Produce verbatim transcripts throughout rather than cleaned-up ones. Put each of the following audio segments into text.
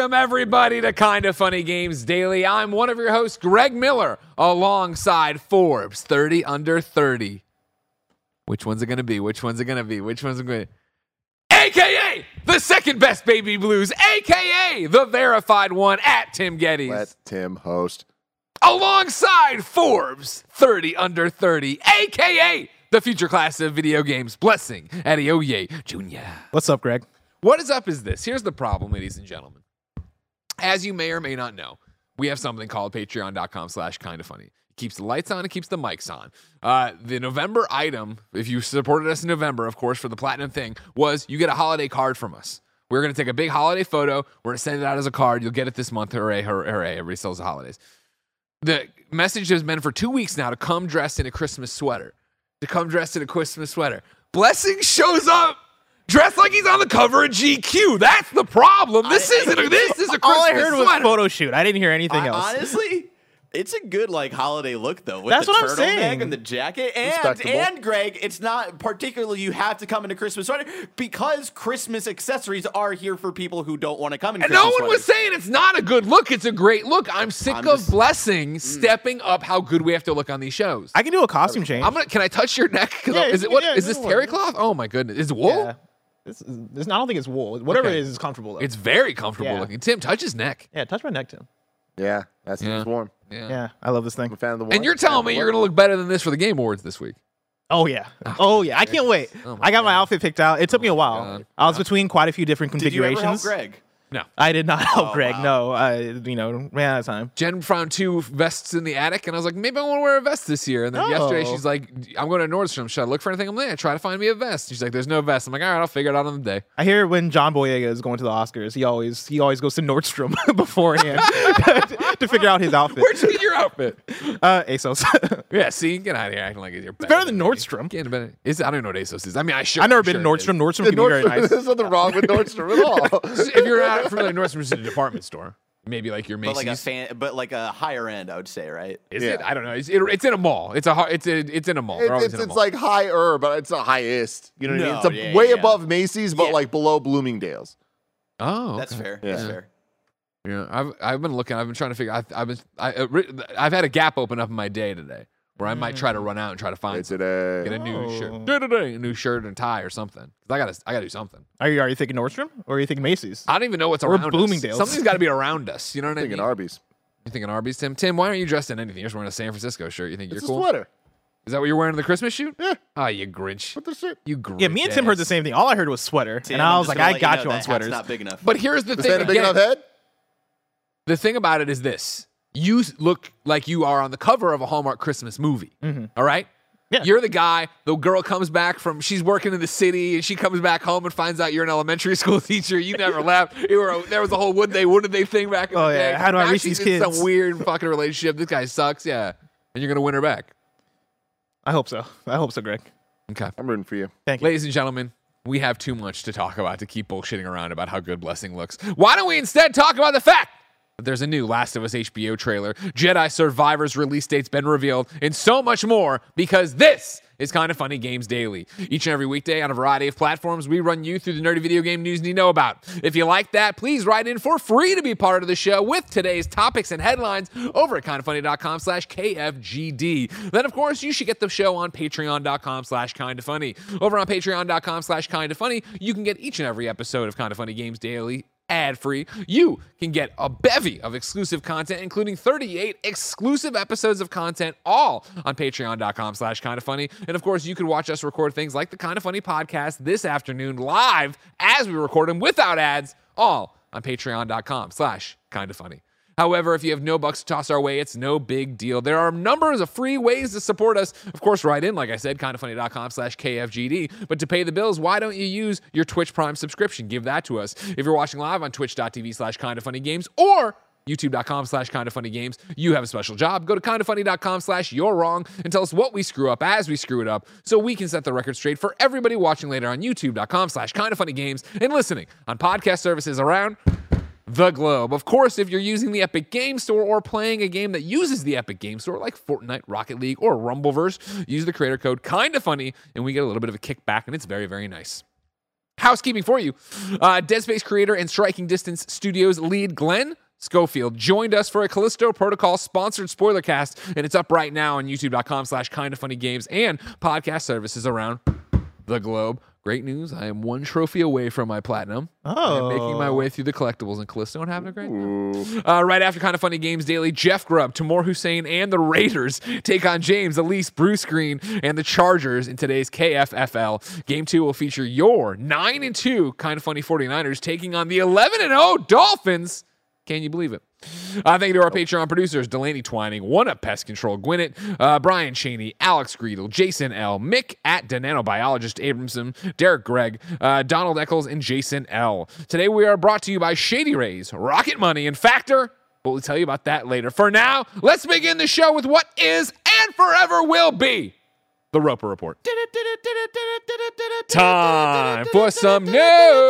Welcome, everybody, to Kinda Funny Games Daily. I'm one of your hosts, Greg Miller, alongside Forbes, thirty under thirty. Which one's it going to be? Which one's it going to be? Which one's it going to be? A K A the second best Baby Blues, A K A the verified one at Tim Geddes. Let Tim host. Alongside Forbes, thirty under thirty, A K A the future class of video games, Blessing Adeoye Junior What's up, Greg? What is up is this. Here's the problem, ladies and gentlemen. As you may or may not know, we have something called patreon.com slash kinda funny. It keeps the lights on, it keeps the mics on. Uh, the November item, if you supported us in November, of course, for the platinum thing, was you get a holiday card from us. We're going to take a big holiday photo. We're going to send it out as a card. You'll get it this month. Hooray, hooray, hooray. Everybody sells the holidays. The message has been for two weeks now to come dressed in a Christmas sweater. To come dressed in a Christmas sweater. Blessing shows up dressed like he's on the cover of G Q. That's the problem. This I, isn't a, this is a Christmas All I heard was sweater. photo shoot. I didn't hear anything I, else. Honestly, it's a good like holiday look though. With That's the what I'm turtleneck saying. and the jacket, and Respectable. and Greg, it's not particularly you have to come in a Christmas sweater because Christmas accessories are here for people who don't want to come in. And Christmas no one was sweaters. saying it's not a good look. It's a great look. I'm sick I'm of just- Blessing stepping up how good we have to look on these shows. I can do a costume change. I'm gonna. Can I touch your neck? 'Cause Yeah, I'm- is you it what? can- yeah, Is this go terry for it. cloth? Oh my goodness! Is it wool? Yeah. This is, this, I don't think it's wool. Whatever Okay. it is, is comfortable though. It's very comfortable Yeah. looking. Tim, touch his neck. yeah, touch my neck, Tim. Yeah, that's Yeah. it's warm. Yeah. Yeah, I love this I'm a thing. fan of the warm. And you're telling me you're gonna look better than this for the Game Awards this week? Oh yeah, oh yeah. I can't wait. Oh, my I got my God. outfit picked out. It took me a while. God. I was between quite a few different Did you ever help configurations. Greg? No. I did not help Oh, Greg. wow. No, I you know ran out of time. Jen found two vests in the attic, and I was like, maybe I want to wear a vest this year. And then Oh. yesterday, she's like, I'm going to Nordstrom. Should I look for anything? I'm like, yeah, try to find me a vest. She's like, there's no vest. I'm like, all right, I'll figure it out on the day. I hear when John Boyega is going to the Oscars, he always he always goes to Nordstrom beforehand to figure out his outfit. Where'd you get your outfit? Uh, ASOS. Yeah, see, get out of here acting like you're better. better than me. Nordstrom. Get better. Is I don't know what ASOS is. I mean, I sure. I've never I'm been to sure it is. Nordstrom. Nordstrom can be very nice. There's nothing wrong with Nordstrom at all. If you're not familiar, Nordstrom is a department store. Maybe like your But Macy's. like a fan, but like a higher end, I would say, right? Is Yeah. it? I don't know. It's, it, it's in a mall. It's a. har- It's a. It's in a mall. They're It, always it's in a it's mall. like higher, but it's not highest. You know what I mean? No, It's a, yeah, way yeah. above Macy's, but Yeah. like below Bloomingdale's. Oh, That's okay. fair. Yeah. That's fair. Yeah, I've I've been looking. I've been trying to figure. I've I've been. I, uh, ri- I've had a gap open up in my day today, where I might try to run out and try to find It's something. today. Get a new Oh. shirt, Da-da-da, a new shirt and tie or something. 'Cause I gotta, I gotta do something. Are you are you thinking Nordstrom or are you thinking Macy's? I don't even know what's Or around us. Bloomingdale's. Something's got to be around us. You know what I I'm mean? thinking Arby's. You thinking Arby's, Tim? Tim, why aren't you dressed in anything? You're just wearing a San Francisco shirt. You think It's you're a cool? sweater. Is that what you're wearing in the Christmas shoot? Yeah. Ah, you Grinch. What the shit? You Grinch. Yeah, me and Tim heard the ass. same thing. All I heard was sweater, Tim, and I I'm was just like, gonna I let got know you on that hat's sweaters. Not big enough. But here's the Is thing. that a big again. enough head? The thing about it is this: you s- look like you are on the cover of a Hallmark Christmas movie. All right. Yeah. You're the guy. The girl comes back from. She's working in the city, and she comes back home and finds out you're an elementary school teacher. You never left. You were. A, there was a whole would they wouldn't they thing back in Oh, the day. yeah. How do I Now reach she's these in kids? Some weird fucking relationship. This guy sucks. Yeah, and you're gonna win her back. I hope so. I hope so, Greg. Okay. I'm rooting for you. Thank you. Ladies and gentlemen, we have too much to talk about to keep bullshitting around about how good Blessing looks. Why don't we instead talk about the fact that there's a new Last of Us H B O trailer, Jedi Survivor's release date's been revealed, and so much more, because this is Kinda Funny Games Daily. Each and every weekday on a variety of platforms, we run you through the nerdy video game news you need to know about. If you like that, please write in for free to be part of the show with today's topics and headlines over at kindafunny.com slash KFGD. Then, of course, you should get the show on patreon.com slash kindafunny. Over on patreon.com slash kindafunny, you can get each and every episode of Kinda Funny Games Daily ad-free. You can get a bevy of exclusive content, including thirty-eight exclusive episodes of content, all on patreon.com slash kinda funny. And of course, you can watch us record things like the Kinda Funny podcast this afternoon live as we record them without ads, all on patreon.com slash kinda funny. However, if you have no bucks to toss our way, it's no big deal. There are numbers of free ways to support us. Of course, write in, like I said, kindafunny.com slash KFGD. But to pay the bills, why don't you use your Twitch Prime subscription? Give that to us. If you're watching live on twitch.tv slash kindafunnygames or youtube.com slash kindafunnygames, you have a special job. Go to kindafunny.com slash you're wrong and tell us what we screw up as we screw it up so we can set the record straight for everybody watching later on youtube.com slash kindafunnygames and listening on podcast services around the globe. Of course, if you're using the Epic Game Store or playing a game that uses the Epic Game Store like Fortnite, Rocket League, or Rumbleverse, use the creator code KindaFunny and we get a little bit of a kickback, and it's very, very nice. Housekeeping for you. Uh, Dead Space creator and Striking Distance Studios lead Glenn Schofield joined us for a Callisto Protocol sponsored spoiler cast, and it's up right now on youtube.com slash kind of funny games and podcast services around the globe. Great news. I am one trophy away from my platinum. Oh. I'm making my way through the collectibles in Callisto and having a great time. Uh, right after Kind of Funny Games Daily, Jeff Grubb, Timur Hussein, and the Raiders take on James, Elise, Bruce Green, and the Chargers in today's K F F L. Game two will feature your nine and two Kind of Funny forty-niners taking on the eleven and oh Dolphins. Can you believe it? Uh, thank you to our Patreon producers, Delaney Twining, One Up Pest Control, Gwinnett, uh, Brian Cheney, Alex Greedle, Jason L., Mick at the Nanobiologist Abramson, Derek Gregg, uh, Donald Eccles, and Jason L. Today we are brought to you by Shady Rays, Rocket Money, and Factor, but we'll tell you about that later. For now, let's begin the show with what is and forever will be the Roper Report. Time for some news.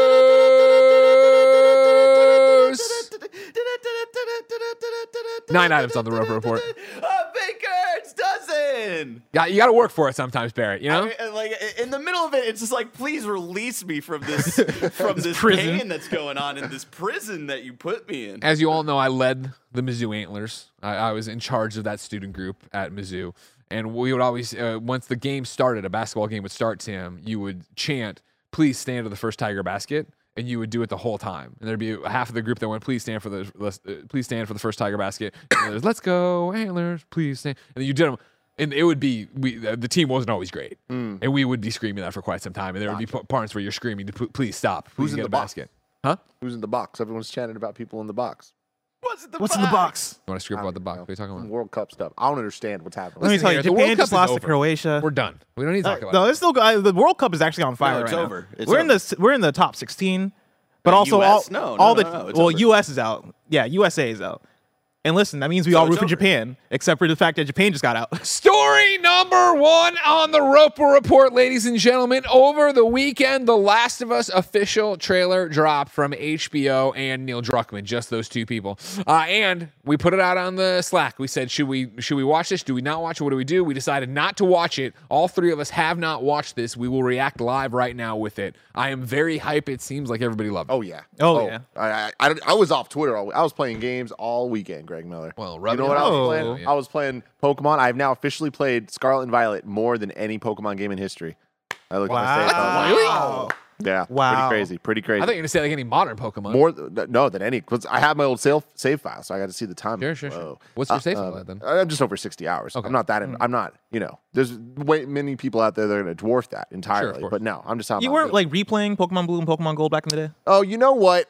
Nine items on the Roper Report. A baker's dozen. Yeah, you got to work for it sometimes, Barrett. You know, I mean, like in the middle of it, it's just like, please release me from this from this prison. pain that's going on in this prison that you put me in. as you all know, I led the Mizzou Antlers. I, I was in charge of that student group at Mizzou, and we would always, uh, once the game started, a basketball game would start, Tim, you would chant, "Please stand to the first Tiger basket." And you would do it the whole time, and there'd be half of the group that went, "Please stand for the, uh, please stand for the first Tiger basket." And there's, "Let's go, Antlers, please stand." And then you did them, and it would be we. The team wasn't always great, Mm. and we would be screaming that for quite some time. And there would be p- parts where you're screaming, to p- "Please stop! Please Who's in get the a box? basket." Huh? Who's in the box? Everyone's chatting about people in the box. What's in the What's box? in the box? You want to scream about the box? What are you talking about? World Cup stuff. I don't understand what's happening. Let me Listen tell here, you, the World Japan Cup just is lost to over. Croatia. We're done. We don't need to Uh, talk about no, it. it's still uh, the World Cup is actually on fire it's right now. over. It's we're in over. the we're in the top sixteen, but Uh, also U S? all No, no, all no, the no, it's well, over. U S is out. Yeah, U S A is out. And listen, that means we So all root it's for over. Japan, except for the fact that Japan just got out. Story number one on the Roper Report, ladies and gentlemen. Over the weekend, The Last of Us official trailer dropped from H B O and Neil Druckmann, just those two people. Uh, and we put it out on the Slack. We said, should we should we watch this? Do we not watch it? What do we do? We decided not to watch it. All three of us have not watched this. We will react live right now with it. I am very hype. It seems like everybody loved it. Oh yeah. Oh, yeah. I, I I I was off Twitter. All, I was playing games all weekend. Greg Miller. Well, you rub know it what I in. was Oh. playing? Yeah. I was playing Pokemon. I've now officially played Scarlet and Violet more than any Pokemon game in history. I looked at my save file. Really? Wow. Yeah. Wow. Pretty crazy. Pretty crazy. I thought you were going to say like any modern Pokemon. more th- no than any. Cause I have my old save save file, so I got to see the time. Sure, sure, sure. Whoa. What's your Uh, save um, file at then? I'm just over sixty hours. Okay. I'm not that. In, I'm not. You know, there's way many people out there that are going to dwarf that entirely. course. but no, I'm just talking. You about weren't me. like replaying Pokemon Blue and Pokemon Gold back in the day? Oh, you know what?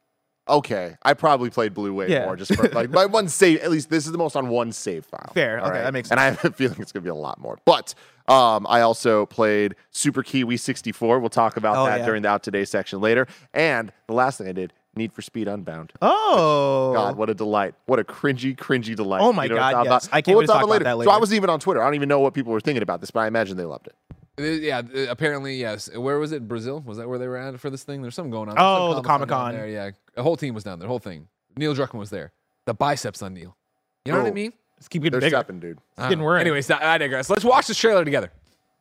Okay, I probably played Blue way Yeah. more just for like my one save. At least this is the most on one save file. Fair. all Okay, that makes And I have a feeling it's gonna be a lot more. But um, I also played Super Kiwi sixty-four. We'll talk about Oh, that yeah. during the Out Today section later. And the last thing I did, Need for Speed Unbound. Oh. God, what a delight! What a cringy, cringy delight. Oh my You know what God, I'm talking yes. about? I can't We'll wait to talk talk about that So I later. wasn't even on Twitter. I don't even know what people were thinking about this, but I imagine they loved it. Uh, Yeah, uh, apparently, yes. Where was it? Brazil? Was that where they were at for this thing? There's something going on. There's Oh, some the Comic-Con Comic-Con. down there. Yeah, the whole team was down there. The whole thing. Neil Druckmann was there. The biceps on Neil. You know what I Oh. mean? Let's keep getting They're bigger. stepping, dude. I don't getting know. worried. Anyways, I I digress. Let's watch this trailer together.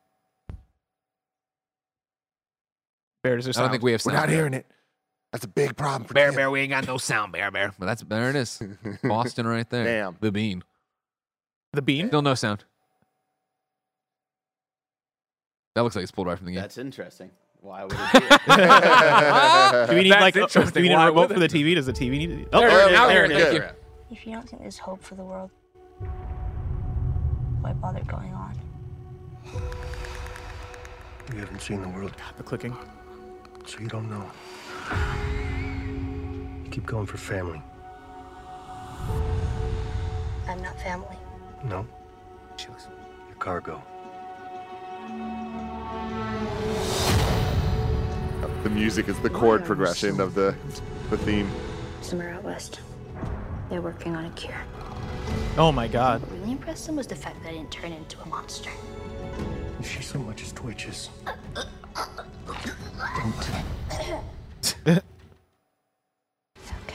Bear, does there I don't sound? think we have We're sound. not hearing it. That's a big problem for Bear, Tim. bear, we ain't got no sound, bear, bear. But that's there it is. Boston right there. Damn. The bean. the bean? Still no sound. That looks like it's pulled right from the game. That's interesting. Why would it be? Do we need That's like a, do interesting. we need Why a remote would for the it? T V? Does the T V need? Oh, There, there now we here, go. thank Good. you. If you don't think there's hope for the world, why bother going on? You haven't seen the world, the clicking. so you don't know. You keep going for family. I'm not family. No, She looks- you're cargo. The music is the chord progression of the the theme. Somewhere out west, they're working on a cure. Oh my God. What really impressed them was the fact that I didn't turn into a monster. If she so much as twitches, It's okay.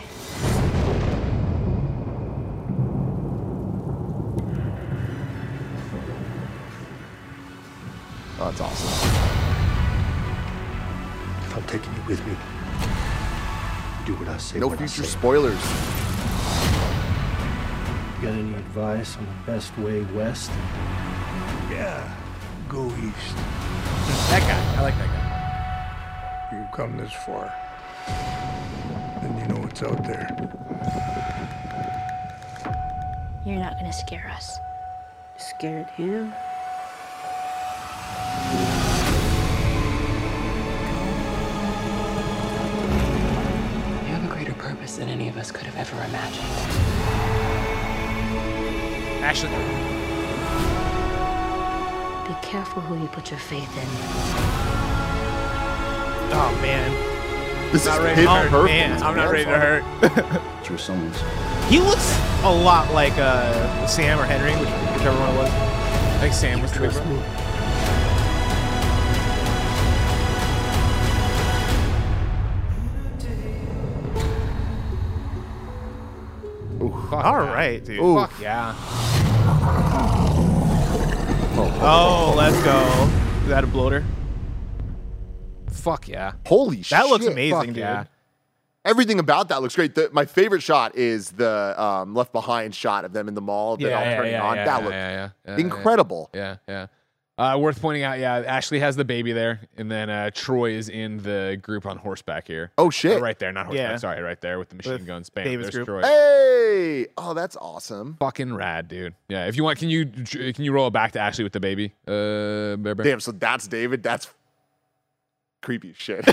Oh, that's awesome. if I'm I'm taking you with me. Do what I say. No when I future say. spoilers. You got any advice on the best way west? Yeah, go east. That guy. I like that guy. You've come this far, and you know what's out there. You're not gonna scare us. Scared him? You have a greater purpose than any of us could have ever imagined. Ashley. Be careful who you put your faith in. Oh man, This Not is ready hit to hurt, perfect. man. I'm not ready to hurt. It's your summons. he looks a lot like uh, Sam or Henry, which, whichever one it was. I think Sam was the big Trust bro. me. Fuck All yeah. right, dude. Ooh. Fuck yeah. Oh, let's go. Is that a bloater? Fuck yeah. Holy shit. That looks amazing, Fuck dude. yeah. Everything about that looks great. The, my favorite shot is the um, Left Behind shot of them in the mall. They're Yeah, all yeah, turning on. yeah, that yeah, looks yeah, yeah, yeah, incredible. Yeah, yeah. Uh, worth pointing out, yeah, Ashley has the baby there, and then uh, Troy is in the group on horseback here. Oh, shit. Uh, right there, not horseback. Yeah. Sorry, right there with the machine With guns. Bam, David's there's group. Troy. Hey! Oh, that's awesome. Fucking rad, dude. Yeah, if you want, can you can you roll it back to Ashley with the baby? Uh, Bear Bear? Damn, so that's David. That's creepy as shit.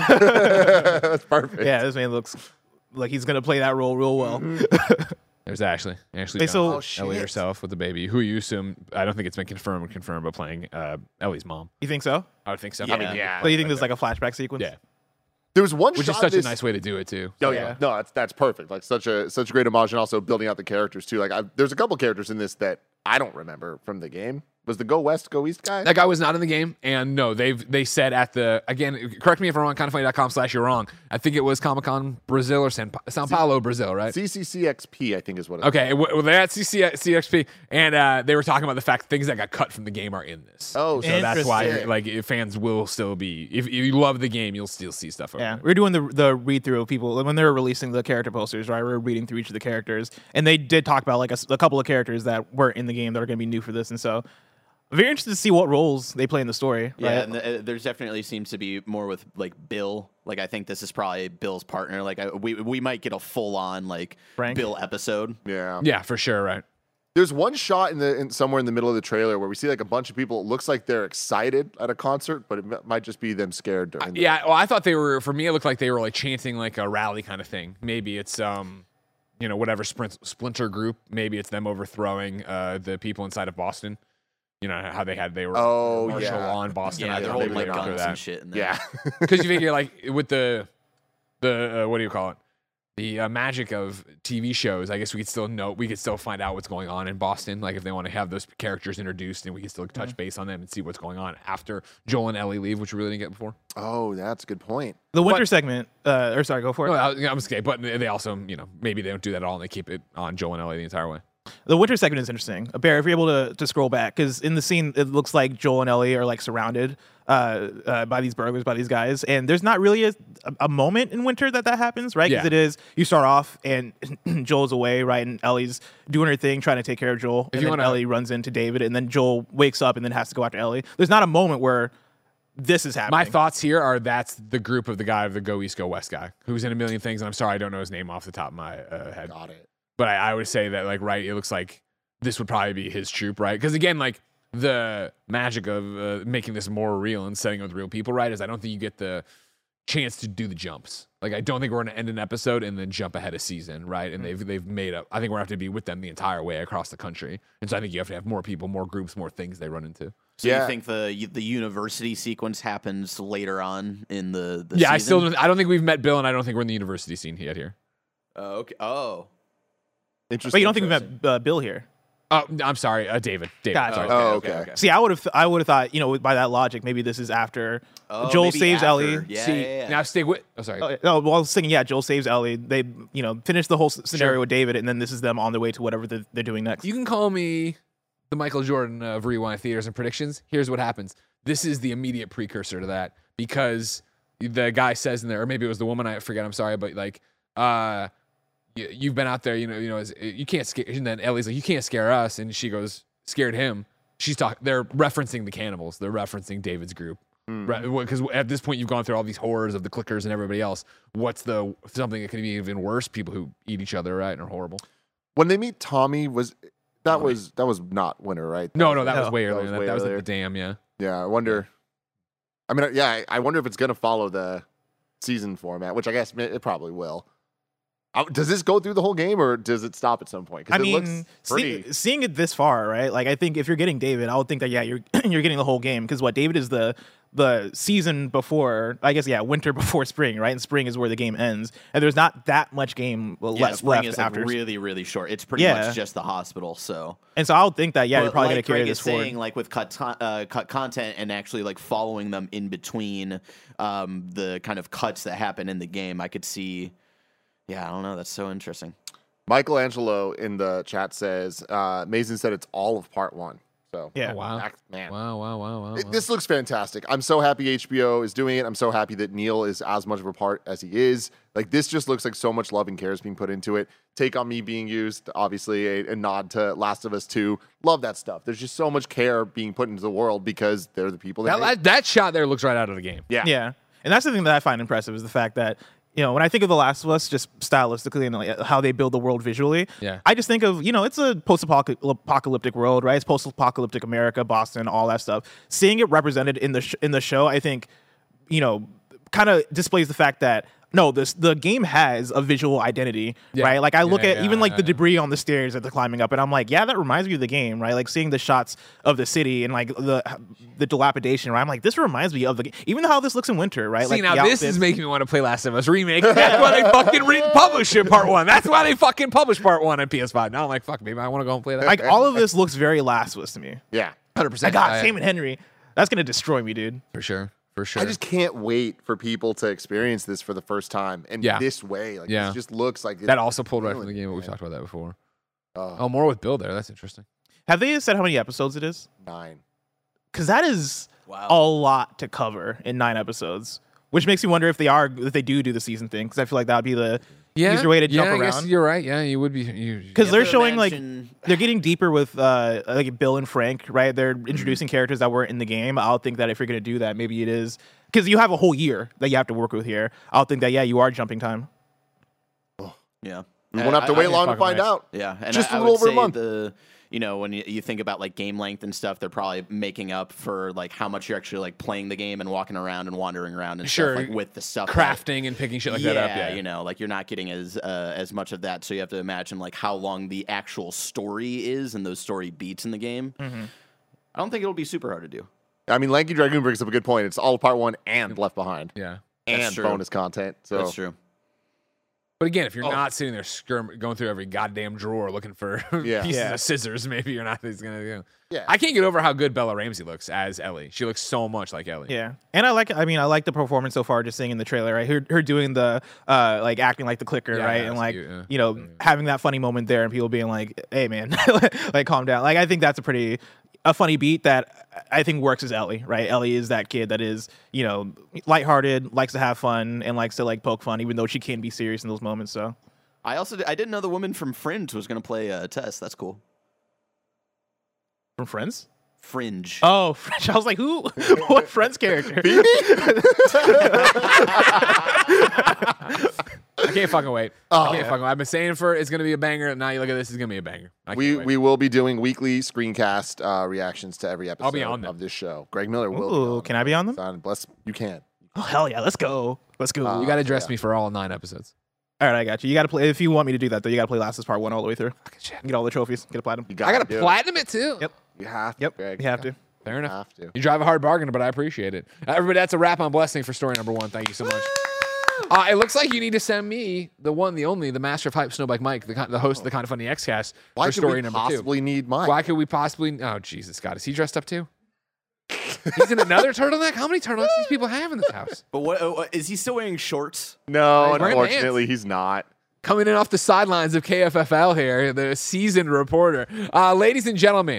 That's perfect. Yeah, this man looks like he's gonna play that role real well. There's Ashley. Ashley Hey, Johnson, so- Oh, shit. Ellie herself with the baby, who you assume, I don't think it's been confirmed or confirmed, but playing uh, Ellie's mom. You think so? I would think so. Yeah. I mean, yeah. So you think there's like a flashback sequence? Yeah. There was one Which shot is such this, a nice way to do it, too. Oh Yeah. yeah, no, that's that's perfect. Like such a such a great homage, and also building out the characters too. Like I, there's a couple characters in this that I don't remember from the game. Was the Go West, Go East guy? That guy was not in the game, and no, they've they said at the again. Correct me if I'm wrong. kind of funny dot com slash you're wrong. I think it was Comic Con Brazil or San, Sao Paulo, Brazil, right? C C C X P, I think is what. It Okay, well they're at C C X P, and uh, they were talking about the fact things that got cut from the game are in this. Oh, so so that's why interesting. like if fans will still be. If, if you love the game, you'll still see stuff. Over Yeah, there. we we're doing the the read through of people when they were releasing the character posters, right? We were reading through each of the characters, and they did talk about like a, s- a couple of characters that weren't in the game that are going to be new for this, and so very interested to see what roles they play in the story. Yeah, right? and the, uh, there's definitely seems to be more with like Bill. Like I think this is probably Bill's partner. Like I, we we might get a full on like Frank? Bill episode. yeah. Yeah, for sure, right? There's one shot in the in, somewhere in the middle of the trailer where we see like a bunch of people. It looks like they're excited at a concert, but it m- might just be them scared during. the- Yeah, well, I thought they were. For me, it looked like they were like chanting like a rally kind of thing. Maybe it's um, you know, whatever sprint, splinter group. Maybe it's them overthrowing uh the people inside of Boston. You know how they had they were Oh, martial yeah. law in Boston. Yeah, I they're thought holding maybe like they were guns after and shit. In there. Yeah. Because you figure like with the the uh, what do you call it? The uh, magic of T V shows. I guess we could still know. We could still find out what's going on in Boston. Like if they want to have those characters introduced, and we can still touch Mm-hmm. base on them and see what's going on after Joel and Ellie leave, which we really didn't get before. Oh, that's a good point. the winter but- segment, uh, or sorry, go for it. No, I, I'm okay, but they also, you know, maybe they don't do that at all, and they keep it on Joel and Ellie the entire way. The winter segment is interesting. Uh, Bear, if you're able to, to scroll back, because in the scene, it looks like Joel and Ellie are like surrounded uh, uh, by these burglars, by these guys. And there's not really a, a moment in winter that that happens, right? Because Yeah. it is, you start off and Joel's away, right? And Ellie's doing her thing, trying to take care of Joel. If and you then wanna- Ellie runs into David, and then Joel wakes up and then has to go after Ellie. There's not a moment where this is happening. My thoughts here are that's the group of the guy, the Go East, Go West guy, who's in a million things, and I'm sorry I don't know his name off the top of my uh, head. Got it. But I, I would say that, like, right, it looks like this would probably be his troop, right? Because again, like the magic of uh, making this more real and setting it with real people, right, is I don't think you get the chance to do the jumps. Like I don't think we're going to end an episode and then jump ahead a season, right? And they've they've made up. I think we're going to have to be with them the entire way across the country, and so I think you have to have more people, more groups, more things they run into. So Yeah. you think the the university sequence happens later on in the, the yeah, I season? still don't, I don't think we've met Bill, and I don't think we're in the university scene yet here. Oh, okay. Oh. Interesting. But you don't think we've met uh, Bill here? Oh, I'm sorry, uh, David. David. Gotcha. Sorry. Oh, okay. See, I would have, I would have thought, you know, by that logic, maybe this is after Oh, Joel maybe saves after. Ellie. Yeah, See, yeah, yeah. now stay with. Oh, sorry. Oh, yeah. No, well, I was thinking, yeah, Joel saves Ellie. They, you know, finish the whole s- scenario Sure. with David, and then this is them on their way to whatever they're, they're doing next. You can call me the Michael Jordan of Rewind Theaters and Predictions. Here's what happens. This is the immediate precursor to that because the guy says in there, or maybe it was the woman, I forget, I'm sorry, but like, uh, you, you've been out there, you know, you know, you can't scare, and then Ellie's like, you can't scare us, and she goes, scared him. She's talking, they're referencing the cannibals, they're referencing David's group. Because mm. at this point, you've gone through all these horrors of the clickers and everybody else. What's the something that could be even worse? People who eat each other, right, and are horrible. When they meet Tommy, was that was that was not winter, right? That no, was no, that like, was way that earlier. was That, way that was earlier. at the dam, yeah. Yeah, I wonder. I mean, yeah, I, I wonder if it's gonna follow the season format, which I guess it probably will. Uh, Does this go through the whole game, or does it stop at some point? 'Cause I it mean, looks pretty. see, seeing it this far, right? Like, I think if you're getting David, I would think that yeah, you're you're getting the whole game because what David is the the season before, I guess, yeah, winter before spring, right? And spring is where the game ends, and there's not that much game Yeah, left spring left is like after. really, really short. It's pretty Yeah. much just the hospital. So, and so I would think that yeah, But you're probably like gonna carry Greg this is forward. saying, like with cut ton- uh, cut content and actually like following them in between um, the kind of cuts that happen in the game, I could see. Yeah, I don't know. That's so interesting. Michelangelo in the chat says, uh, Mason said it's all of part one. So Yeah. Oh, wow. act- man. Wow, wow, wow, wow. It- wow. This looks fantastic. I'm so happy H B O is doing it. I'm so happy that Neil is as much of a part as he is. Like, this just looks like so much love and care is being put into it. Take On Me being used, obviously, a, a nod to Last of Us two. Love that stuff. There's just so much care being put into the world because they're the people that, that, make it. that, that shot there looks right out of the game. Yeah. Yeah, and that's the thing that I find impressive is the fact that you know when I think of The Last of Us, just stylistically and like how they build the world visually, Yeah. I just think of you know it's a post-apocalyptic world, right? It's post-apocalyptic America, Boston, all that stuff. Seeing it represented in the sh- in the show, I think, you know, kind of displays the fact that. No, this the game has a visual identity, Yeah. right? Like I look Yeah, at yeah, even like yeah, the yeah. debris on the stairs that they're climbing up, and I'm like, yeah, that reminds me of the game, right? Like seeing the shots of the city and like the the dilapidation, right? I'm like, this reminds me of the game, even how this looks in winter, right? See, like now the this is outfits. making me want to play Last of Us Remake. That's why they fucking republished it, part one. That's why they fucking published part one on P S five. Now I'm like, fuck, maybe I want to go and play that. like all of this looks very Last of Us to me. Yeah. one hundred I percent. got Sam and Henry. That's gonna destroy me, dude. For sure. For sure. I just can't wait for people to experience this for the first time in Yeah. this way. Like, Yeah. this just looks like it's that also pulled right from the feeling game, but it, we've man. talked about that before. Oh, Oh, more with Bill there. That's interesting. Have they said how many episodes it is? nine. Because that is Wow. a lot to cover in nine episodes. Which makes me wonder if they are if they do do the season thing. Because I feel like that would be the easier way to yeah, jump I guess around. you're right. Yeah, you would be. You, Because Yeah, they're but showing like imagine- they're getting deeper with uh like Bill and Frank, right? They're introducing characters that weren't in the game. I'll think that if you're gonna do that, maybe it is because you have a whole year that you have to work with here. I'll think that yeah, you are jumping time. Yeah. We And won't have to I- wait I- long to fucking find right. out. Yeah, and Just I, a I little would over a say month. the you know when you, you think about like game length and stuff, they're probably making up for like how much you're actually like playing the game and walking around and wandering around and Sure, stuff like with the stuff that- crafting and picking shit like yeah, that up. Yeah, you know, like you're not getting as uh, as much of that, so you have to imagine like how long the actual story is and those story beats in the game. Mm-hmm. I don't think it'll be super hard to do. I mean, Lanky Dragoon brings up a good point. It's all part one and Left Behind. yeah. And That's true. bonus content. So That's true. But again, if you're Oh. not sitting there skirm- going through every goddamn drawer looking for Yeah. pieces Yeah. of scissors, maybe you're not. It's gonna. You know. Yeah. I can't get over how good Bella Ramsey looks as Ellie. She looks so much like Ellie. Yeah, and I like. I mean, I like the performance so far. Just seeing in the trailer, right? Her, her doing the uh, like acting like the clicker, Yeah, right? yeah, and it's like cute, yeah. you know having that funny moment there, and people being like, "Hey, man, like calm down." Like I think that's a pretty a funny beat that I think works as Ellie, right? Ellie is that kid that is you know lighthearted, likes to have fun, and likes to like poke fun, even though she can be serious in those moments. So I also I didn't know the woman from Fringe was going to play uh, Tess. That's cool. from Friends. Fringe. Oh, French. I was like, who? What Friends character? I can't fucking wait. I can't fucking wait. I've been saying for it's gonna be a banger. and Now you look at this, it's gonna be a banger. I can't we wait. we will be doing weekly screencast uh, reactions to every episode I'll be on them. of this show. Greg Miller will. be Ooh, on can I be on them? Son, bless you can. Oh hell yeah, let's go. Let's go. Uh, you got to dress yeah. me for all nine episodes. All right, I got you. You got to play if you want me to do that though. You got to play Last of Us Part One all the way through. Fucking shit. Get all the trophies. Get a platinum. You I got to do it. platinum it too. Yep. You have to. Yep. Greg. You have to. Fair You enough. have to. You drive a hard bargain, but I appreciate it. Uh, everybody, that's a wrap on Blessing for story number one. Thank you so much. Uh, it looks like you need to send me the one, the only, the master of hype, Snowbike Mike, the, con- the host of the Kind of Funny Xcast, Why for could story we number possibly two. need mine? Why could we possibly? Oh Jesus, God, is he dressed up too? He's in another turtleneck. How many turtlenecks do these people have in this house? But what uh, is he still wearing shorts? No, He's wearing unfortunately, he's not. Coming in off the sidelines of K F F L here, the seasoned reporter. Uh, ladies and gentlemen,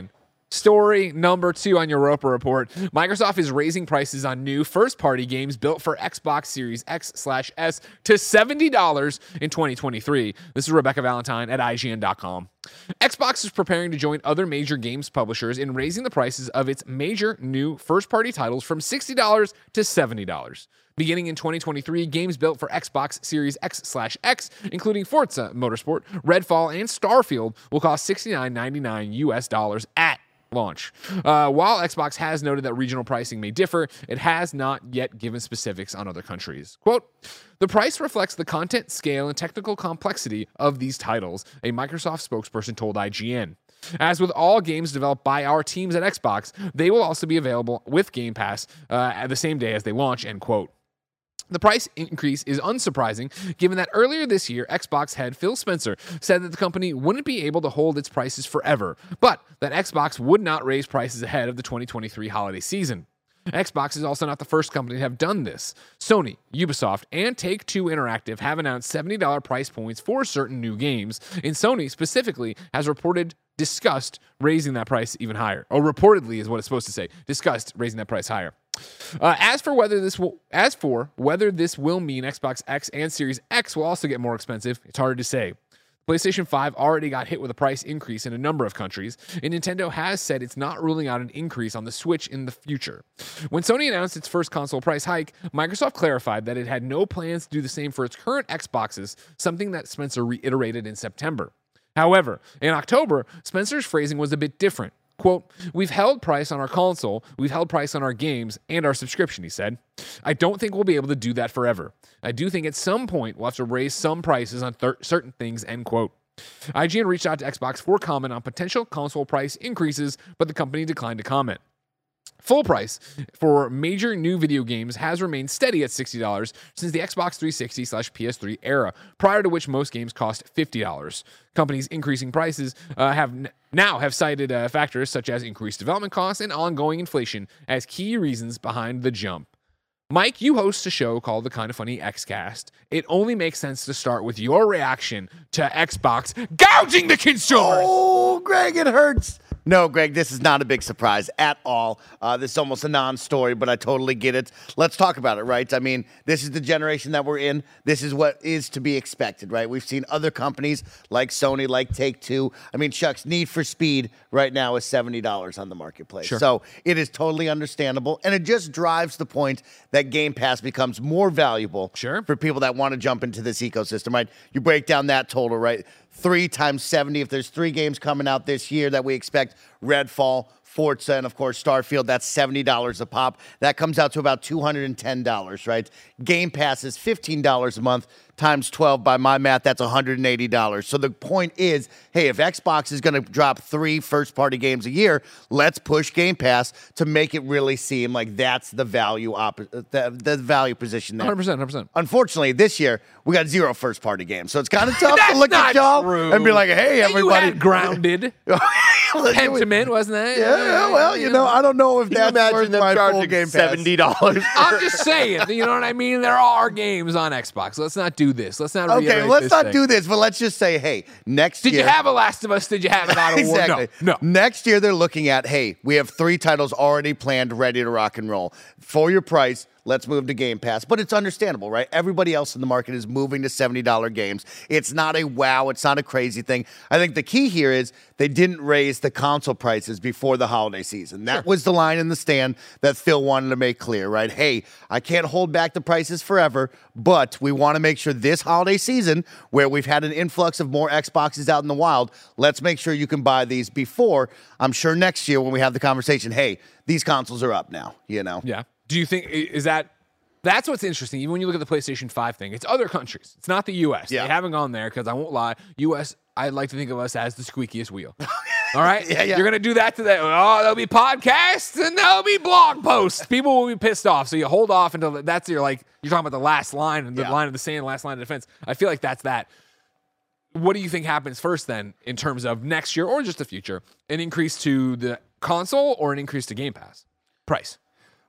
Story number two on Europa Report. Microsoft is raising prices on new first-party games built for Xbox Series X slash S to seventy dollars in twenty twenty-three. This is Rebecca Valentine at I G N dot com. Xbox is preparing to join other major games publishers in raising the prices of its major new first-party titles from sixty dollars to seventy dollars. Beginning in twenty twenty-three, games built for Xbox Series X slash X, including Forza Motorsport, Redfall, and Starfield, will cost sixty-nine ninety-nine U S dollars at launch. Uh, while Xbox has noted that regional pricing may differ, it has not yet given specifics on other countries. Quote, "The price reflects the content, scale, and technical complexity of these titles," a Microsoft spokesperson told I G N. As with all games developed by our teams at Xbox, they will also be available with Game Pass uh, at the same day as they launch, end quote. The price increase is unsurprising, given that earlier this year, Xbox head Phil Spencer said that the company wouldn't be able to hold its prices forever, but that Xbox would not raise prices ahead of the twenty twenty-three holiday season. Xbox is also not the first company to have done this. Sony, Ubisoft, and Take-Two Interactive have announced seventy dollars price points for certain new games, and Sony specifically has reported discussed raising that price even higher. Or reportedly is what it's supposed to say. Discussed raising that price higher. Uh, as for whether this will, as for whether this will mean Xbox X and Series X will also get more expensive, it's hard to say. PlayStation five already got hit with a price increase in a number of countries, and Nintendo has said it's not ruling out an increase on the Switch in the future. When Sony announced its first console price hike, Microsoft clarified that it had no plans to do the same for its current Xboxes, something that Spencer reiterated in September. However, in October, Spencer's phrasing was a bit different. Quote, "We've held price on our console, we've held price on our games, and our subscription," he said. "I don't think we'll be able to do that forever. I do think at some point we'll have to raise some prices on thir- certain things," end quote. I G N reached out to Xbox for comment on potential console price increases, but the company declined to comment. Full price for major new video games has remained steady at sixty dollars since the Xbox three sixty slash P S three era, prior to which most games cost fifty dollars. Companies increasing prices uh, have n- now have cited uh, factors such as increased development costs and ongoing inflation as key reasons behind the jump. Mike, you host a show called the Kinda Funny Xcast. It only makes sense to start with your reaction to Xbox gouging the consumers. Oh, Greg, it hurts. No, Greg, this is not a big surprise at all. Uh, this is almost a non-story, but I totally get it. Let's talk about it, right? I mean, this is the generation that we're in. This is what is to be expected, right? We've seen other companies like Sony, like Take-Two. I mean, shucks, Need for Speed right now is seventy dollars on the marketplace. Sure. So it is totally understandable, and it just drives the point that Game Pass becomes more valuable sure. for people that want to jump into this ecosystem, right? You break down that total, right? Three times seventy. If there's three games coming out this year that we expect, Redfall, Forza, and of course Starfield, that's seventy dollars a pop. That comes out to about two hundred ten dollars, right? Game Pass is fifteen dollars a month times twelve. By my math, that's one hundred eighty dollars. So the point is, hey, if Xbox is going to drop three first-party games a year, let's push Game Pass to make it really seem like that's the value op- the, the value position there. one hundred percent, one hundred percent. Unfortunately, this year, we got zero first-party games. So it's kind of tough to That's look not at y'all true. and be like, hey, everybody. You had Grounded. Pentiment, wasn't that? Yeah, yeah, well, you know, I don't know if Can you that's imagine worth them my full charging Game Pass. seventy dollars? I'm just saying, you know what I mean? There are games on Xbox. Let's not do this. Let's not Okay, reiterate let's this not thing. do this, but let's just say, hey, next Did year. you have a Last of Us? Did you have a God of War? Exactly. No, no. Next year, they're looking at, hey, we have three titles already planned, ready to rock and roll. For your price, let's move to Game Pass. But it's understandable, right? Everybody else in the market is moving to seventy dollars games. It's not a wow. It's not a crazy thing. I think the key here is they didn't raise the console prices before the holiday season. That Sure. was the line in the stand that Phil wanted to make clear, right? Hey, I can't hold back the prices forever, but we want to make sure this holiday season, where we've had an influx of more Xboxes out in the wild, let's make sure you can buy these before. I'm sure next year when we have the conversation, hey, these consoles are up now, you know? Yeah. Do you think, is that, that's what's interesting. Even when you look at the PlayStation five thing, it's other countries. It's not the U S. Yeah. They haven't gone there because I won't lie. U S, I like to think of us as the squeakiest wheel. All right? Yeah, yeah. You're going to do that to that. Oh, there'll be podcasts and there'll be blog posts. People will be pissed off. So you hold off until that's your, like, you're talking about the last line and the Yeah. line of the sand, last line of defense. I feel like that's that. What do you think happens first then in terms of next year or just the future? An increase to the console or an increase to Game Pass price?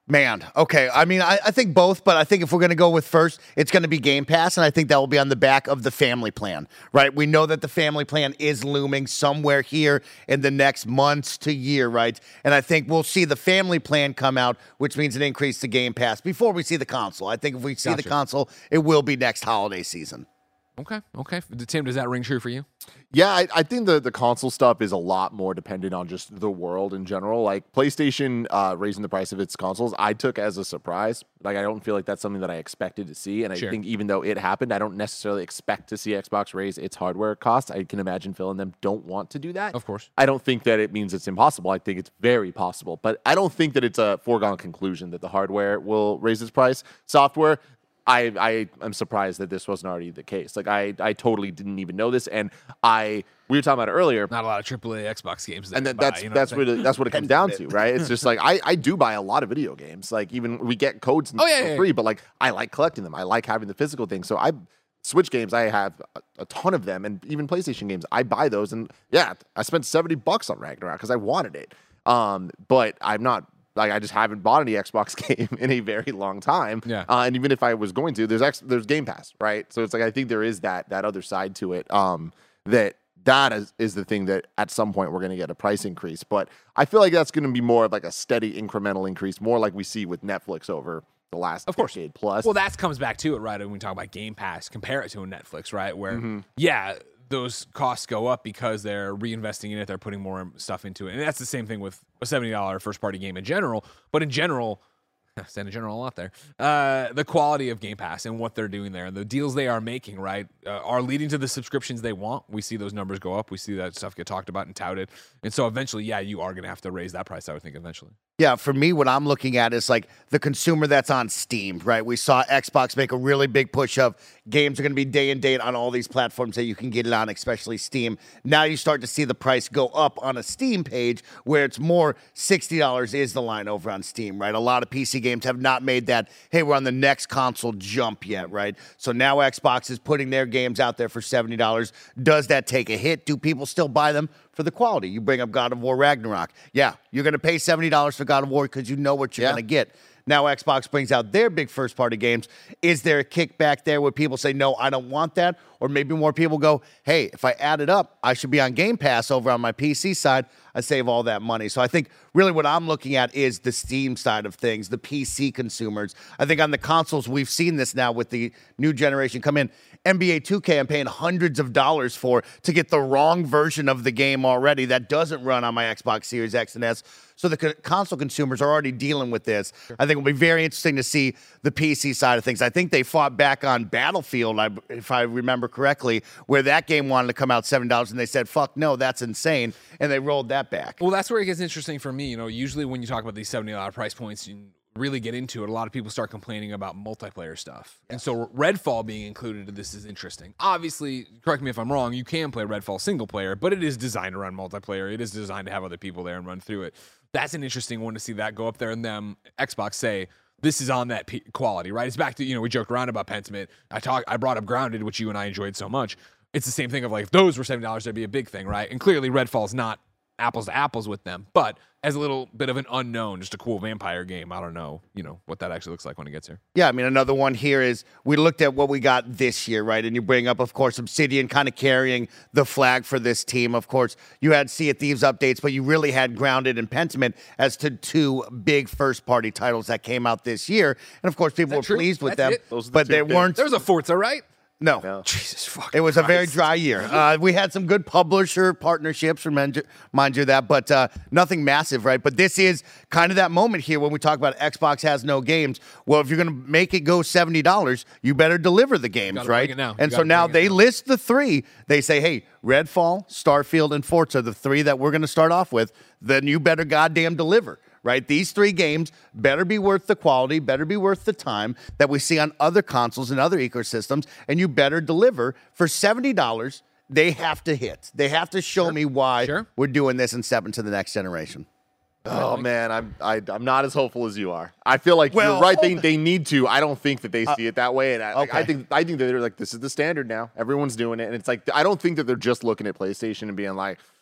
Man, okay. I mean, I, I think both, but I think if we're going to go with first, it's going to be Game Pass, and I think that will be on the back of the family plan, right? We know that the family plan is looming somewhere here in the next months to year, right? And I think we'll see the family plan come out, which means an increase to Game Pass before we see the console. I think if we see Gotcha. the console, it will be next holiday season. Okay, okay. Tim, does that ring true for you? Yeah, I, I think the, the console stuff is a lot more dependent on just the world in general. Like PlayStation uh, raising the price of its consoles, I took as a surprise. Like I don't feel like that's something that I expected to see. And I Sure. think even though it happened, I don't necessarily expect to see Xbox raise its hardware costs. I can imagine Phil and them don't want to do that. Of course. I don't think that it means it's impossible. I think it's very possible. But I don't think that it's a foregone conclusion that the hardware will raise its price. Software, I, I am surprised that this wasn't already the case. Like I, I totally didn't even know this, and I we were talking about it earlier. Not a lot of triple A Xbox games, that and you then buy, that's you know that's what I'm what saying? it, that's what it comes down to, right? It's just like I, I do buy a lot of video games. Like even we get codes Oh, yeah, for yeah, free, yeah. but like I like collecting them. I like having the physical thing. So I Switch games, I have a, a ton of them, and even PlayStation games, I buy those. And yeah, I spent seventy bucks on Ragnarok because I wanted it. Um, but I'm not. Like I just haven't bought any Xbox game in a very long time. Yeah. Uh, and even if I was going to, there's X, there's Game Pass, right? So it's like I think there is that that other side to it. Um, that that is is the thing that at some point we're going to get a price increase. But I feel like that's going to be more of like a steady incremental increase, more like we see with Netflix over the last Of course. decade plus. Well, that comes back to it, right? When we talk about Game Pass, compare it to a Netflix, right? Where, Mm-hmm. yeah, those costs go up because they're reinvesting in it. They're putting more stuff into it. And that's the same thing with a seventy dollars first-party game in general. But in general, saying in general a lot there, uh, the quality of Game Pass and what they're doing there, the deals they are making, right, uh, are leading to the subscriptions they want. We see those numbers go up. We see that stuff get talked about and touted. And so eventually, yeah, you are going to have to raise that price, I would think, eventually. Yeah, for me, what I'm looking at is like the consumer that's on Steam, right? We saw Xbox make a really big push of games are going to be day and date on all these platforms that you can get it on, especially Steam. Now you start to see the price go up on a Steam page where it's more sixty dollars is the line over on Steam, right? A lot of P C games have not made that, hey, we're on the next console jump yet, right? So now Xbox is putting their games out there for seventy dollars. Does that take a hit? Do people still buy them for the quality? You bring up God of War Ragnarok. Yeah, you're going to pay seventy dollars for God of War because you know what you're Yeah. going to get. Now Xbox brings out their big first-party games. Is there a kickback there where people say, no, I don't want that? Or maybe more people go, hey, if I add it up, I should be on Game Pass over on my P C side. I save all that money. So I think really what I'm looking at is the Steam side of things, the P C consumers. I think on the consoles, we've seen this now with the new generation come in. N B A two K, I'm paying hundreds of dollars for to get the wrong version of the game already that doesn't run on my Xbox Series X and S. So the co- console consumers are already dealing with this. Sure. I think it'll be very interesting to see the P C side of things. I think they fought back on Battlefield, I, if I remember correctly, where that game wanted to come out seven dollars, and they said, fuck no, that's insane, and they rolled that back. Well, that's where it gets interesting for me. You know, usually when you talk about these seventy dollars price points, you really get into it, a lot of people start complaining about multiplayer stuff. Yeah. And so Redfall being included in this is interesting. Obviously, correct me if I'm wrong, you can play Redfall single player, but it is designed to run multiplayer. It is designed to have other people there and run through it. That's an interesting one to see that go up there and them Xbox say, this is on that p- quality, right? It's back to, you know, we joked around about Pentiment. I talk, I brought up Grounded, which you and I enjoyed so much. It's the same thing of like, if those were seventy dollars, that'd be a big thing, right? And clearly Redfall's not apples to apples with them, but as a little bit of an unknown, just a cool vampire game. I don't know, you know, what that actually looks like when it gets here. Yeah, I mean, another one here is we looked at what we got this year, right? And you bring up, of course, Obsidian kind of carrying the flag for this team. Of course, you had Sea of Thieves updates, but you really had Grounded and Pentiment as to two big first-party titles that came out this year. And, of course, people were true? pleased with That's them, it? Those are the but two they big- weren't. There was a Forza, right? No. No. Jesus fuck. It was a very Christ. dry year. Uh, we had some good publisher partnerships, remind you, mind you that, but uh, nothing massive, right? But this is kind of that moment here when we talk about Xbox has no games. Well, if you're going to make it go seventy dollars, you better deliver the games, Gotta right? bring it now. And You so gotta now bring it they now. list the three. They say, hey, Redfall, Starfield, and Forza, the three that we're going to start off with, then you better goddamn deliver. Right? These three games better be worth the quality, better be worth the time that we see on other consoles and other ecosystems, and you better deliver. For seventy dollars, they have to hit. They have to show Sure. me why Sure. we're doing this and step into the next generation. Oh man, I'm I, I'm not as hopeful as you are. I feel like Well, you're right. They hold- they need to. I don't think that they see it that way, and I, like, I okay. think I think that they're like, this is the standard now. Everyone's doing it, and it's like I don't think that they're just looking at PlayStation and being like,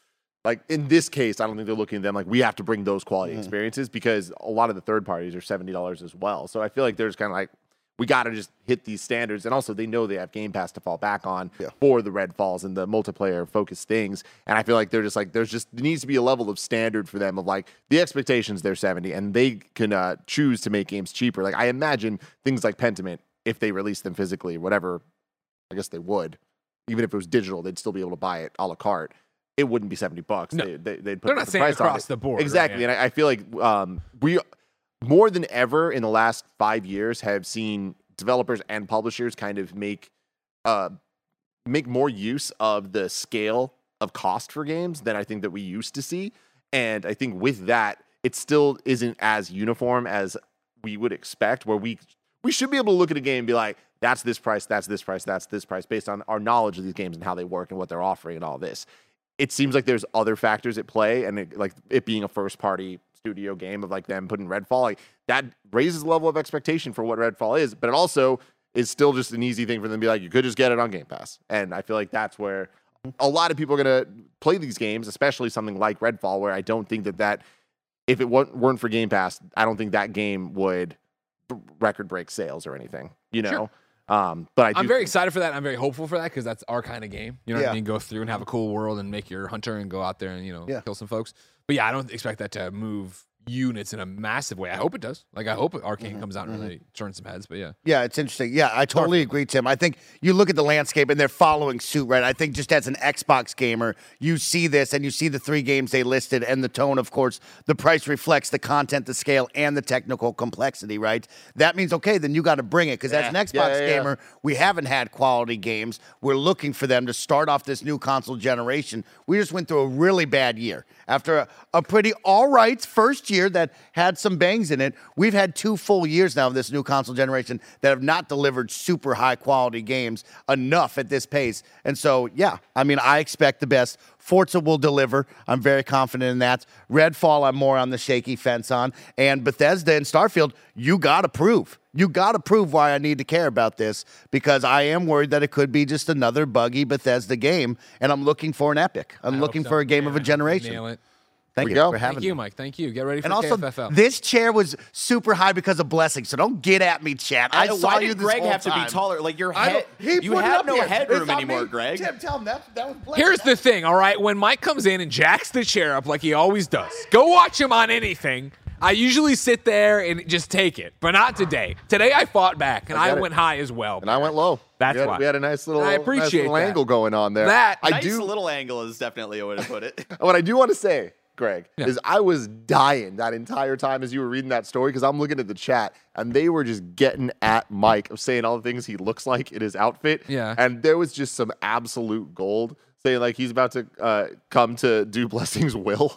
like in this case, I don't think they're looking at them like we have to bring those quality Mm. experiences because a lot of the third parties are seventy dollars as well. So I feel like there's kind of like we got to just hit these standards, and also they know they have Game Pass to fall back on Yeah. for the Redfalls and the multiplayer focused things. And I feel like they're just like there's just there needs to be a level of standard for them of like the expectations they're seventy, and they can uh, choose to make games cheaper. Like I imagine things like Pentiment, if they release them physically, whatever, I guess they would. Even if it was digital, they'd still be able to buy it a la carte. It wouldn't be seventy bucks. No. They, they, they'd put They're the not saying price on across it. the board, right? Exactly. Yeah. And I, I feel like um, we, more than ever in the last five years, have seen developers and publishers kind of make uh, make more use of the scale of cost for games than I think that we used to see. And I think with that, it still isn't as uniform as we would expect, where we we should be able to look at a game and be like, that's this price, that's this price, that's this price, based on our knowledge of these games and how they work and what they're offering and all this. It seems like there's other factors at play, and it, like it being a first party studio game of like them putting Redfall, like that raises the level of expectation for what Redfall is, but it also is still just an easy thing for them to be like, you could just get it on Game Pass. And I feel like that's where a lot of people are going to play these games, especially something like Redfall, where I don't think that that, if it weren't for Game Pass, I don't think that game would record break sales or anything, you know? Sure. Um, but I do I'm very excited for that. I'm very hopeful for that because that's our kind of game. You know what Yeah. I mean? Go through and have a cool world and make your hunter and go out there and, you know, Yeah. kill some folks. But yeah, I don't expect that to move units in a massive way. I hope it does. Like, I hope Arcane comes out and really turns some heads. But yeah. Yeah, it's interesting. Yeah, I totally agree, Tim. I think you look at the landscape and they're following suit, right? I think just as an Xbox gamer, you see this and you see the three games they listed and the tone, of course, the price reflects the content, the scale, and the technical complexity, right? That means, okay, then you got to bring it. Because as an Xbox Yeah, yeah, yeah. gamer, we haven't had quality games. We're looking for them to start off this new console generation. We just went through a really bad year. After a, a pretty all right first year that had some bangs in it, we've had two full years now of this new console generation that have not delivered super high quality games enough at this pace. And so, yeah, I mean, I expect the best. Forza will deliver. I'm very confident in that. Redfall, I'm more on the shaky fence on. And Bethesda and Starfield, you got to prove. You got to prove why I need to care about this, because I am worried that it could be just another buggy Bethesda game, and I'm looking for an epic. I'm I looking hope so. for a game of a Yeah, generation. Nail it. Thank we you go. for having Thank you, me. Mike. Thank you. Get ready for And K also, F F L. this chair was super high because of Blessing, so don't get at me, chat. I, I, saw why you did this Greg whole have to time. be taller? Like your I head, don't- he you put it have up no here. headroom It's not anymore, me. Greg. Tim, tell him that, that was Blessing. Here's the thing, all right? When Mike comes in and jacks the chair up like he always does, go watch him on anything. I usually sit there and just take it, but not today. Today I fought back, and I I, get it. went high as well. and I went low. That's we had, why. we had a nice little, I nice appreciate little that. angle going on there. That- I nice do. little angle is definitely a way to put it. What I do want to say, Greg, Yeah. is I was dying that entire time as you were reading that story, because I'm looking at the chat and they were just getting at Mike of saying all the things he looks like in his outfit. Yeah. And there was just some absolute gold saying like he's about to uh, come to do Blessing's will.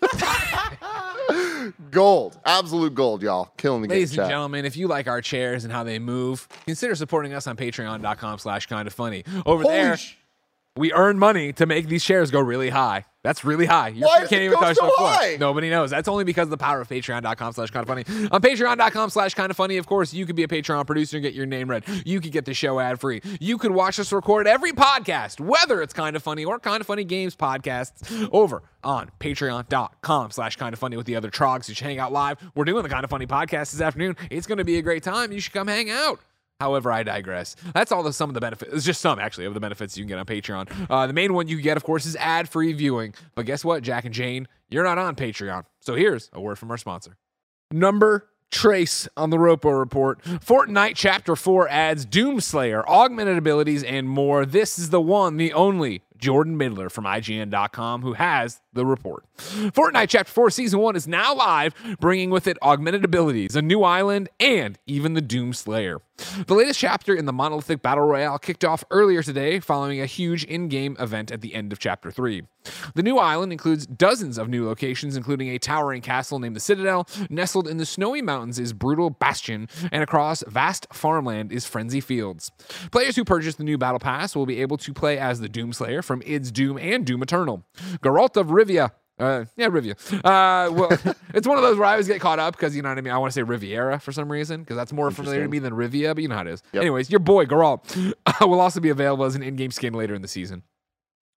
Gold. Absolute gold, y'all. Killing the Ladies game and chat. gentlemen, if you like our chairs and how they move, consider supporting us on patreon.com slash kind of funny. Over Holy there, sh- we earn money to make these chairs go really high. That's really high. You Why can't does it even go touch so the floor. high? Nobody knows. That's only because of the power of patreon.com slash kind of funny. On patreon.com slash kind of funny, of course, you could be a Patreon producer and get your name read. You could get the show ad free. You could watch us record every podcast, whether it's kind of funny or kind of funny games podcasts, over on patreon.com slash kind of funny with the other trogs. You should hang out live. We're doing the kind of funny podcast this afternoon. It's going to be a great time. You should come hang out. However, I digress. That's all the some of the benefits. It's just some, actually, of the benefits you can get on Patreon. Uh, the main one you get, of course, is ad-free viewing. But guess what, Jack and Jane? You're not on Patreon. So here's a word from our sponsor. Number Trace on the Ropo Report. Fortnite Chapter four adds Doomslayer, augmented abilities, and more. This is the one, the only Jordan Midler from I G N dot com who has the report. Fortnite Chapter four Season one is now live, bringing with it augmented abilities, a new island, and even the Doomslayer. The latest chapter in the monolithic battle royale kicked off earlier today following a huge in-game event at the end of Chapter three. The new island includes dozens of new locations, including a towering castle named the Citadel. Nestled in the snowy mountains is Brutal Bastion, and across vast farmland is Frenzy Fields. Players who purchase the new Battle Pass will be able to play as the Doomslayer from Id's Doom and Doom Eternal. Geralt of Rivia. Uh, yeah, Rivia. Uh, well, it's one of those where I always get caught up because, you know what I mean? I want to say Riviera for some reason because that's more familiar to me than Rivia, but you know how it is. Yep. Anyways, your boy, Geralt, will also be available as an in-game skin later in the season.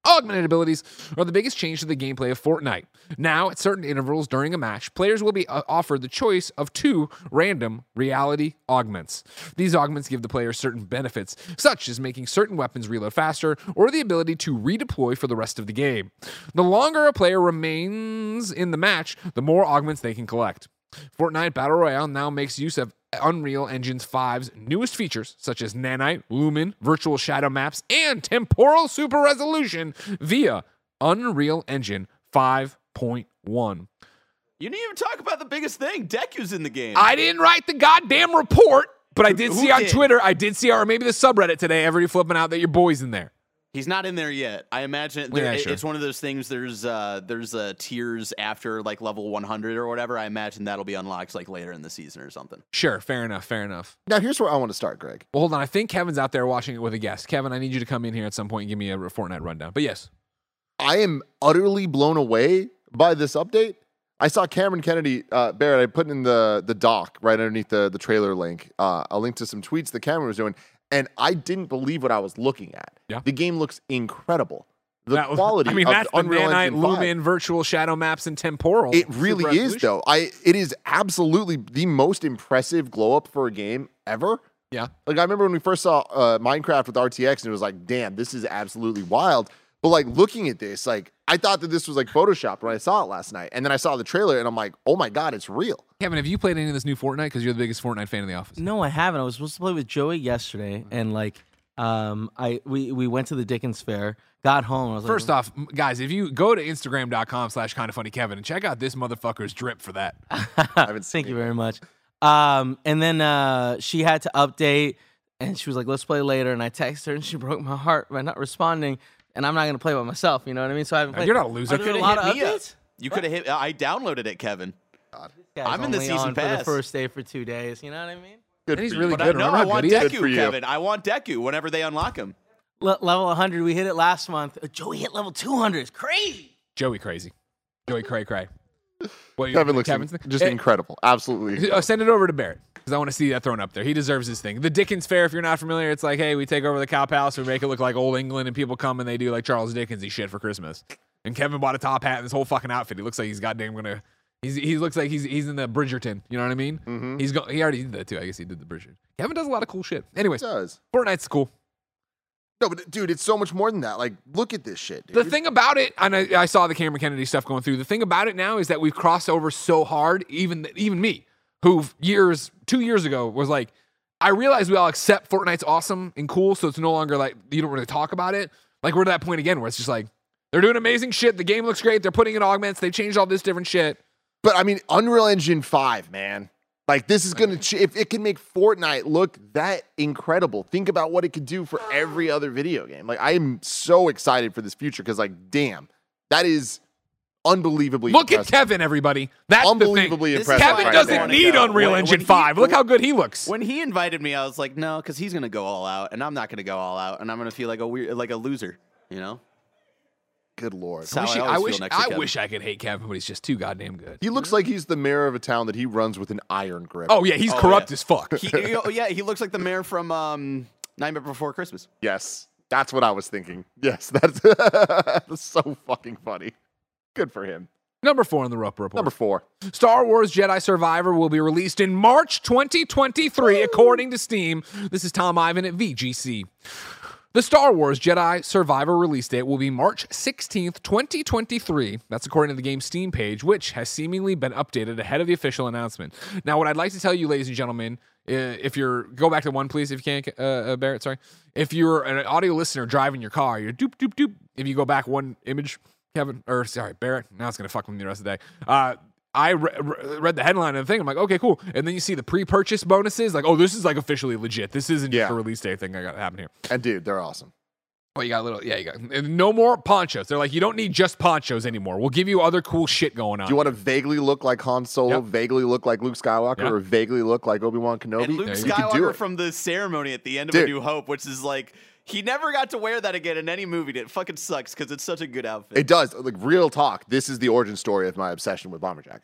Augmented abilities are the biggest change to the gameplay of Fortnite. Now, at certain intervals during a match, players will be uh, offered the choice of two random reality augments. These augments give the player certain benefits, such as making certain weapons reload faster or the ability to redeploy for the rest of the game. The longer a player remains in the match, the more augments they can collect. Fortnite Battle Royale now makes use of Unreal Engine five's newest features, such as Nanite, Lumen, Virtual Shadow Maps, and Temporal Super Resolution via Unreal Engine five point one. You didn't even talk about the biggest thing. Deku's in the game. I didn't write the goddamn report, but I did Who see on did? Twitter, I did see, or maybe the subreddit today, everybody flipping out that your boy's in there. He's not in there yet. I imagine there, Yeah, it- sure. it's one of those things. There's uh, there's uh, tiers after like level one hundred or whatever. I imagine that'll be unlocked like later in the season or something. Sure, fair enough, fair enough. Now, here's where I want to start, Greg. Well, hold on. I think Kevin's out there watching it with a guest. Kevin, I need you to come in here at some point and give me a Fortnite rundown. But yes. I am utterly blown away by this update. I saw Cameron Kennedy, uh, Barrett, I put in the the doc right underneath the, the trailer link, uh, a link to some tweets that Cameron was doing, and I didn't believe what I was looking at. Yeah. The game looks incredible. The That- quality I mean, of that's the Unreal Nanite, Engine five. Lumen, Virtual Shadow Maps, and Temporal. It Super really is, Resolution. though. I It is absolutely the most impressive glow up for a game ever. Yeah. Like, I remember when we first saw uh, Minecraft with R T X, and it was like, damn, this is absolutely wild. But, like, looking at this, like, I thought that this was, like, Photoshopped when I saw it last night. And then I saw the trailer, and I'm like, oh, my God, it's real. Kevin, have you played any of this new Fortnite? Because you're the biggest Fortnite fan in the office. No, I haven't. I was supposed to play with Joey yesterday, and like, um, I we we went to the Dickens Fair, got home. I was First like, off, m- guys, if you go to Instagram.com slash kind of funny Kevin and check out this motherfucker's drip for that. I haven't seen thank you it. very much. Um, and then uh, she had to update, and she was like, "Let's play later." And I texted her, and she broke my heart by not responding. And I'm not gonna play by myself. You know what I mean? So I haven't No, played. you're not a loser. Are there a Coulda lot of hit me up. updates? You could have hit. I downloaded it, Kevin. Guy's I'm in the only season on for pass. the first day for two days. You know what I mean? Good And he's for really you. But good. I, no, Remember I how want good he is? Good for Deku, you. Kevin. I want Deku whenever they unlock him. Le- level one hundred. We hit it last month. Uh, Joey hit level two hundred. It's crazy. Joey crazy. Joey cray cray. What, Kevin looks Kevin's in- thing? just Eh, incredible. Absolutely. Uh, send it over to Barrett because I want to see that thrown up there. He deserves his thing. The Dickens Fair, if you're not familiar, it's like, hey, we take over the Cow Palace, we make it look like old England, and people come and they do like Charles Dickens-y shit for Christmas. And Kevin bought a top hat and this whole fucking outfit. He looks like he's goddamn gonna. He's he looks like he's he's in the Bridgerton. You know what I mean? Mhm. He's go, he already did that too. I guess he did the Bridgerton. Kevin does a lot of cool shit. Anyways, It does. Fortnite's cool. No, but dude, it's so much more than that. Like, look at this shit, dude. The thing about it, and I, I saw the Cameron Kennedy stuff going through. The thing about it now is that we've crossed over so hard. Even even me, who years two years ago was like, I realize we all accept Fortnite's awesome and cool, so it's no longer like you don't really talk about it. Like we're to that point again where it's just like they're doing amazing shit. The game looks great. They're putting in augments. They changed all this different shit. But I mean, Unreal Engine five, man. Like, this is going to, ch- if it can make Fortnite look that incredible, think about what it could do for every other video game. Like, I am so excited for this future because, like, damn, that is unbelievably Look impressive. at Kevin, everybody. That's Unbelievably the thing. impressive. Kevin right doesn't there. need go. Unreal When- Engine when he- five. Look when- how good he looks. When he invited me, I was like, no, because he's gonna go all out, and I'm not gonna go all out, and I'm gonna feel like a weird, like a loser. You know? Good Lord. That's how I wish, I he- always I, feel wish, next to I Kevin. wish I could hate Kevin, but he's just too goddamn good. He looks like he's the mayor of a town that he runs with an iron grip. Oh, yeah, he's Oh, corrupt yeah. as fuck. He, oh, yeah, he looks like the mayor from um, Nightmare Before Christmas. Yes. That's what I was thinking. Yes. That's, that's so fucking funny. Good for him. Number four on the Roper Report. Number four. Star Wars Jedi Survivor will be released in March twenty twenty-three, according to Steam. This is Tom Ivan at V G C. The Star Wars Jedi Survivor release date will be March sixteenth, twenty twenty-three. That's according to the game's Steam page, which has seemingly been updated ahead of the official announcement. Now, what I'd like to tell you, ladies and gentlemen, uh, if you're, go back to one, please, if you can, uh, uh, Barrett, sorry. If you're an audio listener driving your car, you're doop, doop, doop. If you go back one image, Kevin, or sorry, Barrett, now it's going to fuck with me the rest of the day. Uh, I re- re- read the headline of the thing. I'm like, okay, cool. And then you see the pre-purchase bonuses. Like, oh, this is like officially legit. This isn't Yeah. just a release day thing that got happen here. And dude, they're awesome. Oh, you got a little, yeah, you got and no more ponchos. They're like, you don't need just ponchos anymore. We'll give you other cool shit going on. Do you want to vaguely look like Han Solo, Yep. vaguely look like Luke Skywalker, Yep. or vaguely look like Obi-Wan Kenobi? And Luke There you You can do Skywalker it. from the ceremony at the end of Dude. A New Hope, which is like, he never got to wear that again in any movie. It fucking sucks because it's such a good outfit. It does. Like, real talk. This is the origin story of my obsession with bomber jackets.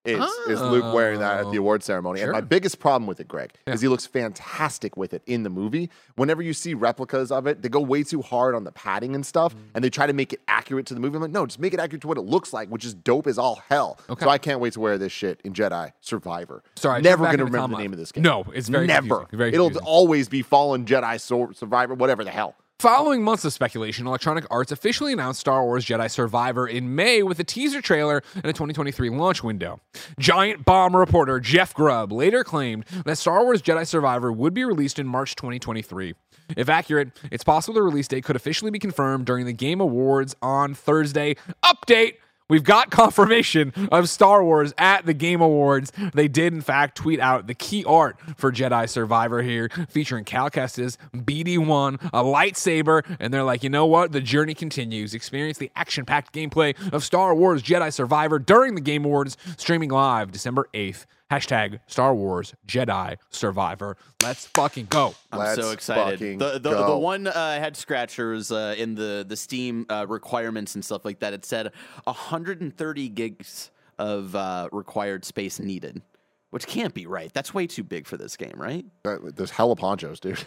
is, is Luke wearing that at the award ceremony. Sure. And my biggest problem with it, Greg, Yeah. is he looks fantastic with it in the movie. Whenever you see replicas of it, they go way too hard on the padding and stuff, Mm. and they try to make it accurate to the movie. I'm like, no, just make it accurate to what it looks like, which is dope as all hell. Okay. So I can't wait to wear this shit in Jedi Survivor. Sorry, I never jumped back going to into remember Tom the name Lyle. of this game. No, it's very never. confusing, very It'll confusing. always be Fallen Jedi Sur- Survivor, whatever the hell. Following months of speculation, Electronic Arts officially announced Star Wars Jedi Survivor in May with a teaser trailer and a twenty twenty-three launch window. Giant Bomb reporter Jeff Grubb later claimed that Star Wars Jedi Survivor would be released in March twenty twenty-three. If accurate, it's possible the release date could officially be confirmed during the Game Awards on Thursday. Update! We've got confirmation of Star Wars at the Game Awards. They did, in fact, tweet out the key art for Jedi Survivor here, featuring Cal Kestis, B D one, a lightsaber, and they're like, you know what? The journey continues. Experience the action-packed gameplay of Star Wars Jedi Survivor during the Game Awards, streaming live December eighth. Hashtag Star Wars Jedi Survivor. Let's fucking go. I'm Let's so excited. fucking The the, the go. one uh, head scratchers uh, in the the Steam uh, requirements and stuff like that. It said one hundred thirty gigs of uh, required space needed, which can't be right. That's way too big for this game, right? That- There's hella ponchos, dude.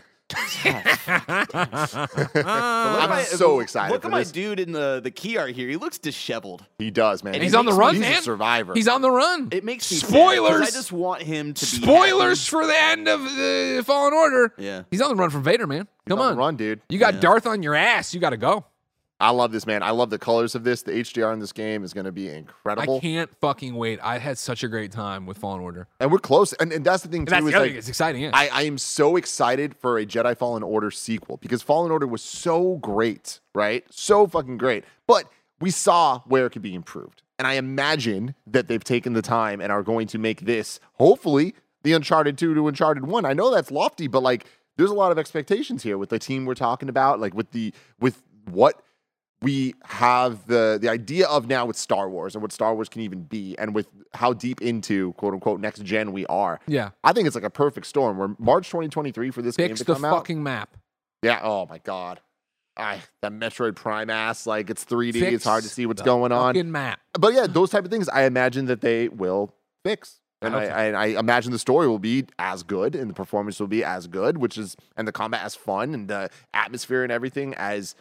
I'm I'm so excited Look for at my this. dude in the the key art here. He looks disheveled. He does, man. And He's on the run, He's man. a survivor. He's on the run. It makes me sad, 'cause Spoilers. I just want him to be Spoilers happy. for the end of the Fallen Order. Yeah. He's on the run from Vader, man. He's Come on on. the run, dude. You got Yeah. Darth on your ass. You got to go. I love this, man. I love the colors of this. The H D R in this game is going to be incredible. I can't fucking wait. I had such a great time with Fallen Order. And we're close. And, and that's the thing, And too. that's is the other like, thing. It's exciting, yeah. I, I am so excited for a Jedi Fallen Order sequel because Fallen Order was so great, right? So fucking great. But we saw where it could be improved. And I imagine that they've taken the time and are going to make this, hopefully, the Uncharted two to Uncharted one. I know that's lofty, but like there's a lot of expectations here with the team we're talking about, like with the with what we have the the idea of now with Star Wars and what Star Wars can even be, and with how deep into quote unquote next gen we are. Yeah. I think it's like a perfect storm. We're March twenty twenty-three for this game Fix to the come out. fucking map. Yeah. Oh my god. I that Metroid Prime ass, like it's three D. Fix It's hard to see what's the going on. fucking map. But yeah, those type of things, I imagine that they will fix. And I I, hope I, I imagine the story will be as good and the performance will be as good, which is and the combat as fun and the atmosphere and everything as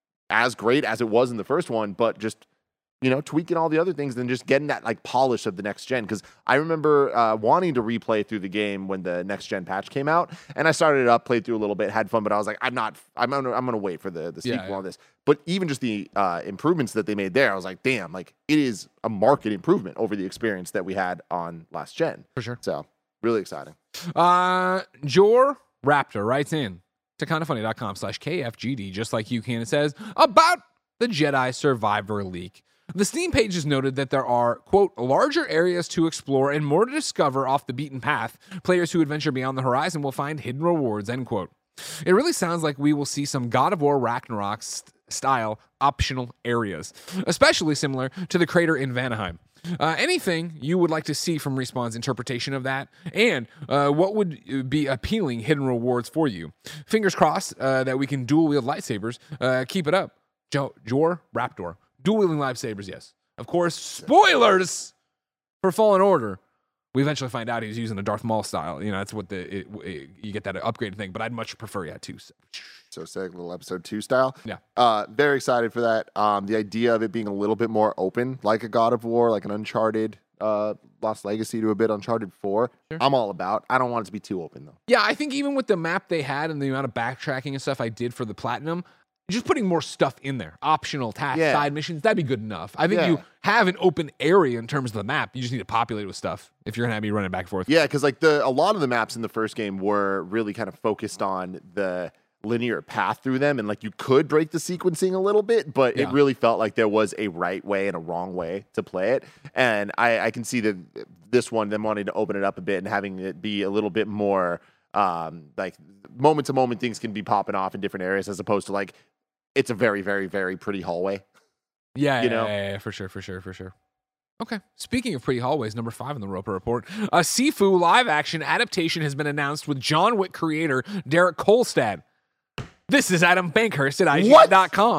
as great as it was in the first one, but just you know, tweaking all the other things and just getting that like polish of the next gen. Because I remember uh, wanting to replay through the game when the next gen patch came out, and I started it up, played through a little bit, had fun, but I was like, I'm not, I'm gonna, I'm gonna wait for the the Yeah, sequel yeah. on this. But even just the uh, improvements that they made there, I was like, damn, like it is a market improvement over the experience that we had on last gen. For sure. So really exciting. Uh, Jor Raptor writes in to kindafunny.com slash KFGD, just like you can. It says, about the Jedi Survivor leak. The Steam page has noted that there are, quote, larger areas to explore and more to discover off the beaten path. Players who adventure beyond the horizon will find hidden rewards, end quote. It really sounds like we will see some God of War Ragnarok st- style optional areas, especially similar to the crater in Vanaheim. Uh, anything you would like to see from Respawn's interpretation of that, and uh, what would be appealing hidden rewards for you? Fingers crossed uh, that we can dual wield lightsabers. Uh, keep it up. Jo- Jor Raptor. Dual wielding lightsabers, yes. Of course, spoilers for Fallen Order. We eventually find out he was using a Darth Maul style. You know, that's what the it, it, you get that upgraded thing. But I'd much prefer he had two. So. So sick, little episode two style. Yeah. Uh, very excited for that. Um, the idea of it being a little bit more open, like a God of War, like an Uncharted, uh, Lost Legacy to a bit Uncharted four. Sure. I'm all about. I don't want it to be too open though. Yeah, I think even with the map they had and the amount of backtracking and stuff I did for the Platinum, just putting more stuff in there, optional tasks, Yeah. side missions, that'd be good enough. I think Yeah. you have an open area in terms of the map. You just need to populate it with stuff if you're gonna be running back and forth. Yeah, because like the a lot of the maps in the first game were really kind of focused on the linear path through them, and like you could break the sequencing a little bit, but Yeah. it really felt like there was a right way and a wrong way to play it. And I, I can see that this one, them wanting to open it up a bit and having it be a little bit more um, like moment to moment things can be popping off in different areas as opposed to like it's a very, very, very pretty hallway. Yeah, You yeah, know? yeah, yeah, for sure, for sure, for sure. Okay. Speaking of pretty hallways, number five in the Roper Report, a Sifu live action adaptation has been announced with John Wick creator Derek Kolstad. This is Adam Bankhurst at I G N dot com.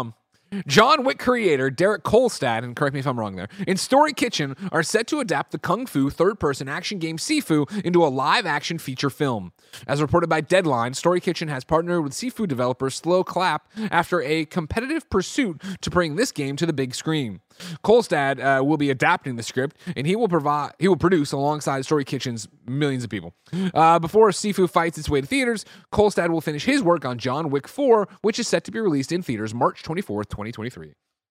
John Wick creator Derek Kolstad, and correct me if I'm wrong there, and Story Kitchen are set to adapt the Kung Fu third-person action game Sifu into a live-action feature film. As reported by Deadline, Story Kitchen has partnered with Sifu developer Slow Clap after a competitive pursuit to bring this game to the big screen. Kolstad uh, will be adapting the script, and he will provide he will produce alongside Story Kitchen's millions of people. Uh, before Sifu fights its way to theaters, Kolstad will finish his work on John Wick four, which is set to be released in theaters March twenty-fourth, twenty twenty-three.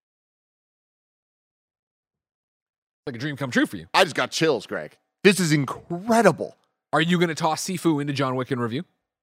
Like a dream come true for you. I just got chills, Greg. This is incredible. Are you going to toss Sifu into John Wick in review?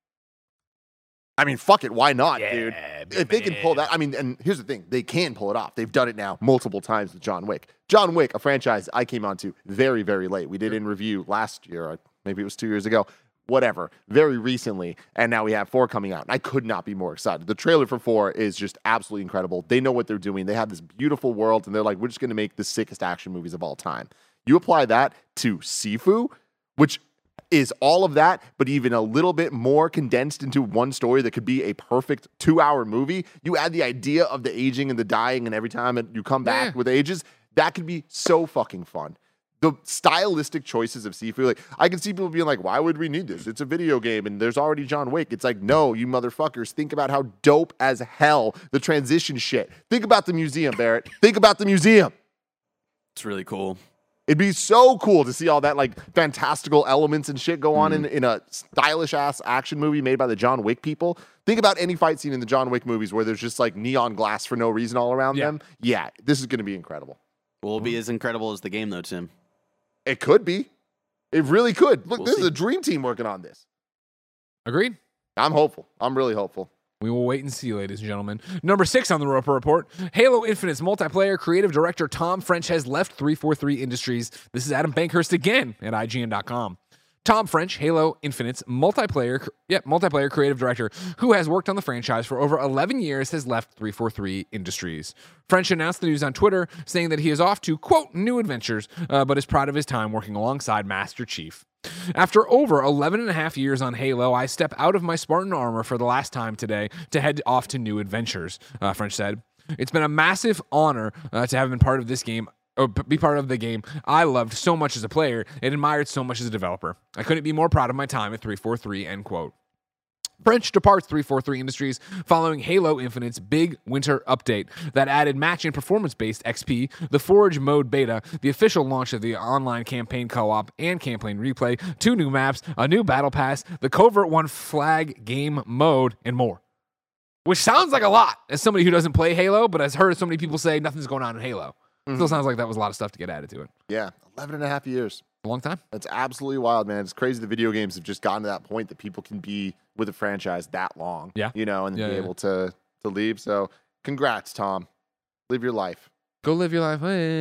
I mean, fuck it. Why not, Yeah, dude? big If they can pull that, I mean, and here's the thing. They can pull it off. They've done it now multiple times with John Wick. John Wick, a franchise I came onto very, very late. We did in review last year. Or maybe it was two years ago. Whatever. Very recently. And now we have four coming out. And I could not be more excited. The trailer for four is just absolutely incredible. They know what they're doing. They have this beautiful world. And they're like, we're just going to make the sickest action movies of all time. You apply that to Sifu, which is all of that, but even a little bit more condensed into one story that could be a perfect two-hour movie. You add the idea of the aging and the dying, and every time it, you come back Yeah. with ages, that could be so fucking fun. The stylistic choices of Sifu, like I can see people being like, why would we need this? It's a video game and there's already John Wick. It's like, no, you motherfuckers, think about how dope as hell the transition shit. Think about the museum, Barrett. Think about the museum. It's really cool. It'd be so cool to see all that like fantastical elements and shit go on Mm. in, in a stylish ass action movie made by the John Wick people. Think about any fight scene in the John Wick movies where there's just like neon glass for no reason all around Yeah. them. Yeah, this is going to be incredible. Will it be as incredible as the game, though, Tim? It could be. It really could. Look, We'll this see. is a dream team working on this. Agreed? I'm hopeful. I'm really hopeful. We will wait and see, ladies and gentlemen. Number six on the Roper Report, Halo Infinite's multiplayer creative director Tom French has left three forty-three Industries. This is Adam Bankhurst again at I G N dot com. Tom French, Halo Infinite's multiplayer, yep, multiplayer creative director, who has worked on the franchise for over eleven years, has left three forty-three Industries. French announced the news on Twitter, saying that he is off to, quote, new adventures, uh, but is proud of his time working alongside Master Chief. After over eleven and a half years on Halo, I step out of my Spartan armor for the last time today to head off to new adventures, uh, French said. It's been a massive honor uh, to have been part of this game, or be part of the game I loved so much as a player and admired so much as a developer. I couldn't be more proud of my time at three forty-three, end quote. French departs three forty-three Industries following Halo Infinite's big winter update that added match and performance-based X P, the Forge mode beta, the official launch of the online campaign co-op and campaign replay, two new maps, a new battle pass, the Covert One flag game mode, and more. Which sounds like a lot as somebody who doesn't play Halo, but has heard so many people say nothing's going on in Halo. Mm-hmm. Still sounds like that was a lot of stuff to get added to it. Yeah, eleven and a half years. A long time. That's absolutely wild, man. It's crazy the video games have just gotten to that point that people can be with a franchise that long. Yeah. You know, and Yeah, be yeah. able to to leave. So congrats, Tom. Live your life. Go live your life.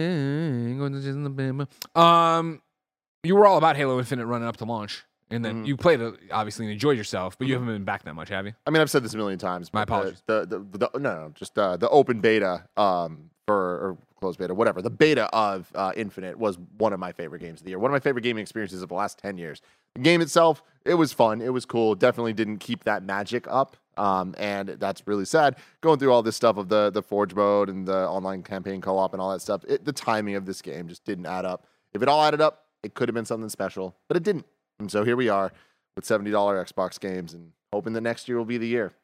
Hey, go to Disney, baby. Um, you were all about Halo Infinite running up to launch, and then Mhm. you played it obviously and enjoyed yourself, but you haven't been back that much, have you? I mean, I've said this a million times. My but the- apologies. The, the, the, no, no, just uh, the open beta um, for, or closed beta, whatever. The beta of uh, Infinite was one of my favorite games of the year. One of my favorite gaming experiences of the last ten years. The game itself, it was fun. It was cool. Definitely didn't keep that magic up. Um, and that's really sad. Going through all this stuff of the, the Forge mode and the online campaign co-op and all that stuff, it, the timing of this game just didn't add up. If it all added up, it could have been something special, but it didn't. And so here we are with seventy dollars Xbox games and hoping that next year will be the year.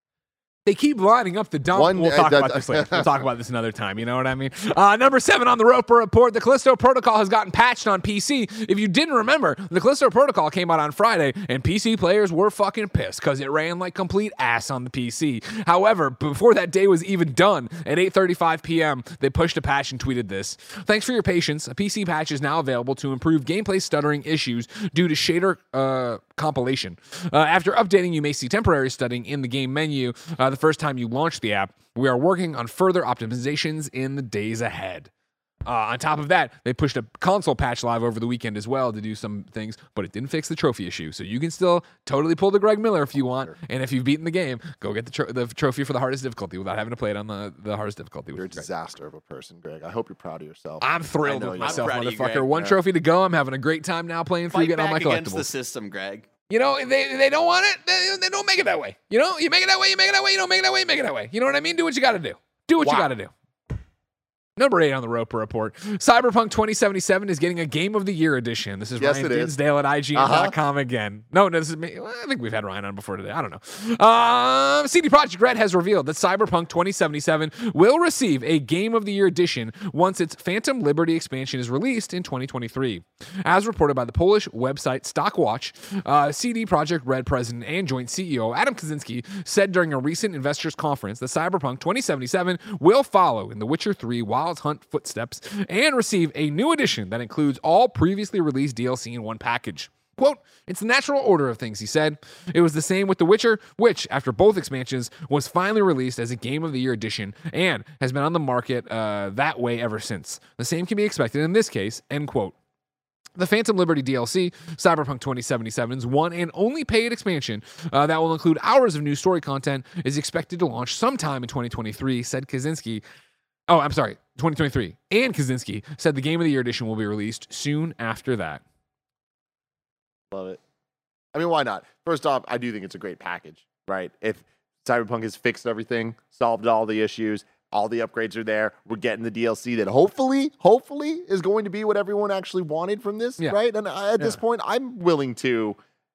They keep lining up the dump. One- we'll uh, talk that- about this later. We'll talk about this another time. You know what I mean? Uh, number seven on the Roper Report, the Callisto Protocol has gotten patched on P C. If you didn't remember, the Callisto Protocol came out on Friday, and P C players were fucking pissed because it ran like complete ass on the P C. However, before that day was even done, at eight thirty-five p.m., they pushed a patch and tweeted this. Thanks for your patience. A P C patch is now available to improve gameplay stuttering issues due to shader uh, compilation. Uh, after updating, you may see temporary stuttering in the game menu uh, the first time you launch the app. We are working on further optimizations in the days ahead. Uh, on top of that, they pushed a console patch live over the weekend as well to do some things, but it didn't fix the trophy issue. So you can still totally pull the Greg Miller if you want. And if you've beaten the game, go get the, tro- the trophy for the hardest difficulty without having to play it on the, the hardest difficulty. You're a which is great. disaster of a person, Greg. I hope you're proud of yourself. I'm thrilled I know with you are. myself, I'm proud of you, motherfucker. Greg. One Yeah. trophy to go. I'm having a great time now playing through Fight getting all my back against the collectibles. system, Greg. You know, they they don't want it. They, they don't make it that way. You know, you make it that way. You make it that way. You don't make it that way. You make it that way. You know what I mean? Do what you got to do. Do what Wow. you got to do. Number eight on the Roper Report. Cyberpunk twenty seventy-seven is getting a Game of the Year edition. This is Yes, Ryan it is. Dinsdale at I G N dot com Uh-huh. again. No, no, this is me. Well, I think we've had Ryan on before today. I don't know. Um, C D Projekt Red has revealed that Cyberpunk twenty seventy-seven will receive a Game of the Year edition once its Phantom Liberty expansion is released in twenty twenty-three. As reported by the Polish website Stockwatch, uh, C D Projekt Red president and joint C E O Adam Kaczynski said during a recent investors conference that Cyberpunk twenty seventy-seven will follow in The Witcher three Wild Hunt footsteps and receive a new edition that includes all previously released D L C in one package. Quote, it's the natural order of things, he said. It was the same with The Witcher, which, after both expansions, was finally released as a Game of the Year edition and has been on the market uh, that way ever since. The same can be expected in this case, end quote. The Phantom Liberty D L C, Cyberpunk twenty seventy-seven's one and only paid expansion uh, that will include hours of new story content, is expected to launch sometime in twenty twenty-three, said Kaczynski. Oh, I'm sorry, twenty twenty-three. And Kaczynski said the Game of the Year edition will be released soon after that. Love it. I mean, why not? First off, I do think it's a great package, right? If Cyberpunk has fixed everything, solved all the issues, all the upgrades are there, we're getting the D L C that hopefully, hopefully is going to be what everyone actually wanted from this, Yeah. right? And I, at this Yeah. point, I'm willing to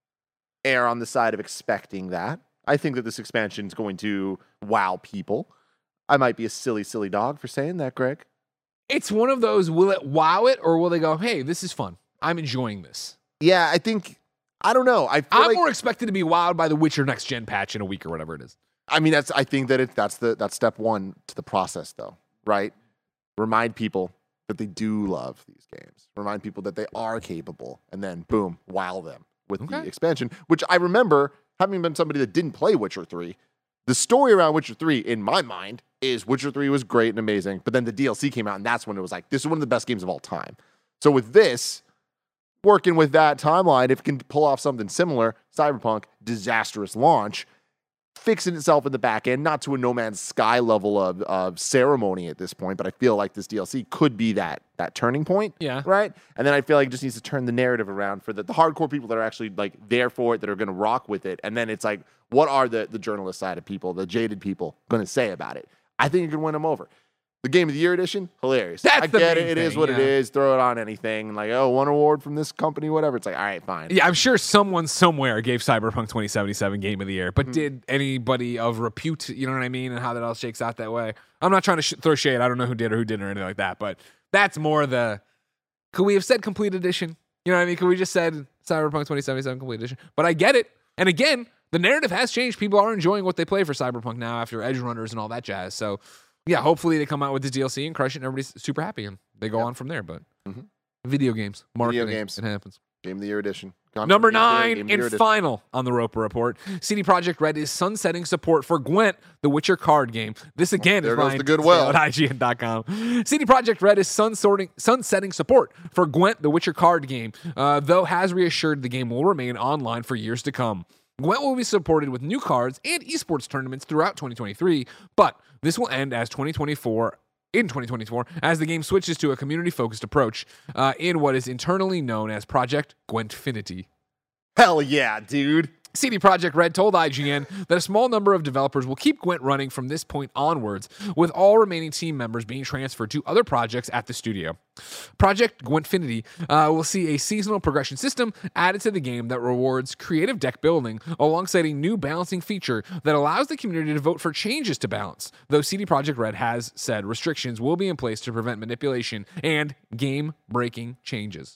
err on the side of expecting that. I think that this expansion is going to wow people. I might be a silly, silly dog for saying that, Greg. It's one of those, will it wow it or will they go, hey, this is fun. I'm enjoying this. Yeah, I think, I don't know. I feel I'm like, more expected to be wowed by the Witcher next gen patch in a week or whatever it is. I mean, that's. I think that it. That's the. That's step one to the process, though. Right? Remind people that they do love these games. Remind people that they are capable, and then boom, wow them with Okay. the expansion. Which I remember, having been somebody that didn't play Witcher three. The story around Witcher three, in my mind, is Witcher three was great and amazing, but then the D L C came out, and that's when it was like, this is one of the best games of all time. So with this, working with that timeline, if it can pull off something similar, Cyberpunk, disastrous launch, fixing itself in the back end, not to a No Man's Sky level of, of ceremony at this point, but I feel like this D L C could be that that turning point. Yeah. Right? And then I feel like it just needs to turn the narrative around for the, the hardcore people that are actually like there for it, that are going to rock with it. And then it's like, what are the, the journalist side of people, the jaded people, going to say about it? I think you can win them over. The Game of the Year edition, hilarious. That's I the get main it. It is thing, what yeah. it is. Throw it on anything. Like, oh, one award from this company, whatever. It's like, all right, fine. Yeah, I'm sure someone somewhere gave Cyberpunk twenty seventy-seven Game of the Year, but did anybody of repute, you know what I mean, and how that all shakes out that way? I'm not trying to sh- throw shade. I don't know who did or who didn't or anything like that, but that's more the, could we have said complete edition? You know what I mean? Could we just said Cyberpunk twenty seventy-seven complete edition? But I get it. And again, the narrative has changed. People are enjoying what they play for Cyberpunk now after Edge Runners and all that jazz. So yeah, hopefully they come out with this D L C and crush it and everybody's super happy and they go Yep. on from there. But Mhm. video games, marketing, games. it happens. Game of the Year edition. Gone Number from Game of the Year, nine Game of the Year and edition. final on the Roper Report. C D Projekt Red is sunsetting support for Gwent, the Witcher card game. This again There is goes Ryan the goodwill. at I G N dot com. C D Projekt Red is sunsorting, sunsetting support for Gwent, the Witcher card game, uh, though has reassured the game will remain online for years to come. Gwent will be supported with new cards and esports tournaments throughout twenty twenty-three, but this will end as twenty twenty-four in twenty twenty-four as the game switches to a community-focused approach uh, in what is internally known as Project Gwentfinity. Hell yeah, dude. C D Projekt Red told I G N that a small number of developers will keep Gwent running from this point onwards, with all remaining team members being transferred to other projects at the studio. Project Gwentfinity uh, will see a seasonal progression system added to the game that rewards creative deck building alongside a new balancing feature that allows the community to vote for changes to balance, though C D Projekt Red has said restrictions will be in place to prevent manipulation and game-breaking changes.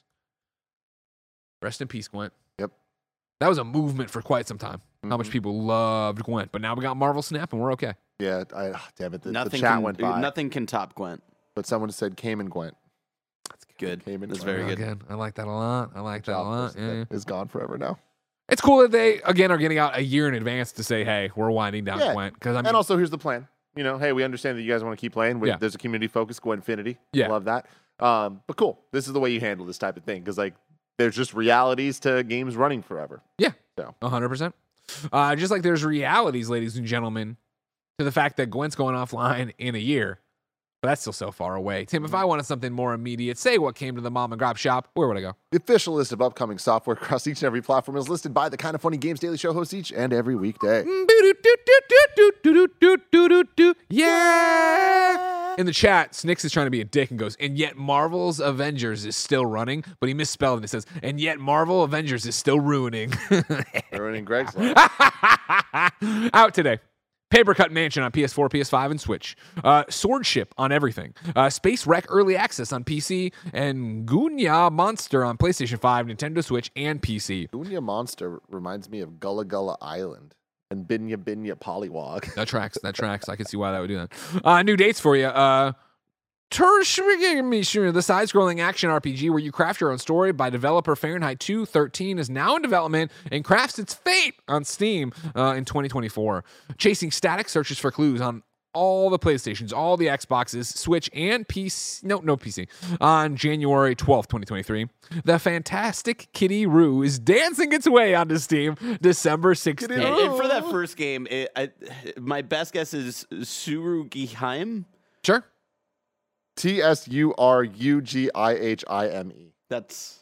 Rest in peace, Gwent. Yep. That was a movement for quite some time. How much people loved Gwent, but now we got Marvel Snap and we're okay. Yeah, I, oh, damn it. The, the nothing chat can, went by. Nothing can top Gwent. But someone said Cayman Gwent. Good. Cayman That's is very Oh, good. Good. I like that a lot. I like that a lot. Yeah, yeah. Is gone forever now. It's cool that they again are getting out a year in advance to say, "Hey, we're winding down Yeah. Gwent." Because I mean, And also, here's the plan. You know, hey, we understand that you guys want to keep playing. We, Yeah. There's a community focus, Gwentfinity. Yeah. Love that. Um, but cool. This is the way you handle this type of thing. Because, like, there's just realities to games running forever. yeah, So. a hundred percent. Uh, just like there's realities, ladies and gentlemen, to the fact that Gwent's going offline in a year. but that's still so far away. Tim, if I wanted something more immediate, say what came to the mom and grab shop, where would I go? The official list of upcoming software across each and every platform is listed by the Kind of Funny Games Daily Show hosts each and every weekday. Yeah! In the chat, Snicks is trying to be a dick and goes, and yet Marvel's Avengers is still running, but he misspelled it. It says, and yet Marvel Avengers is still ruining. Ruining Greg's life. Out today. Paper Cut Mansion on P S four, P S five, and Switch. Uh, Swordship on everything. Uh, Space Wreck Early Access on P C. And Gunya Monster on PlayStation five, Nintendo Switch, and P C. Gunya Monster reminds me of Gullah Gullah Island and Binya Binya Polywog. That tracks. That tracks. I can see why that would do that. Uh, new dates for you. Uh, Tertiary, the side-scrolling action R P G where you craft your own story by developer Fahrenheit two thirteen is now in development and crafts its fate on Steam uh, in twenty twenty-four. Chasing Static searches for clues on all the PlayStations, all the Xboxes, Switch, and P C. No, no P C. On January twelfth, twenty twenty-three. The Fantastic Kitty Roo is dancing its way onto Steam December sixteenth. And, and for that first game, it, I, my best guess is Surugiheim. Sure. T S U R U G I H I M E. That's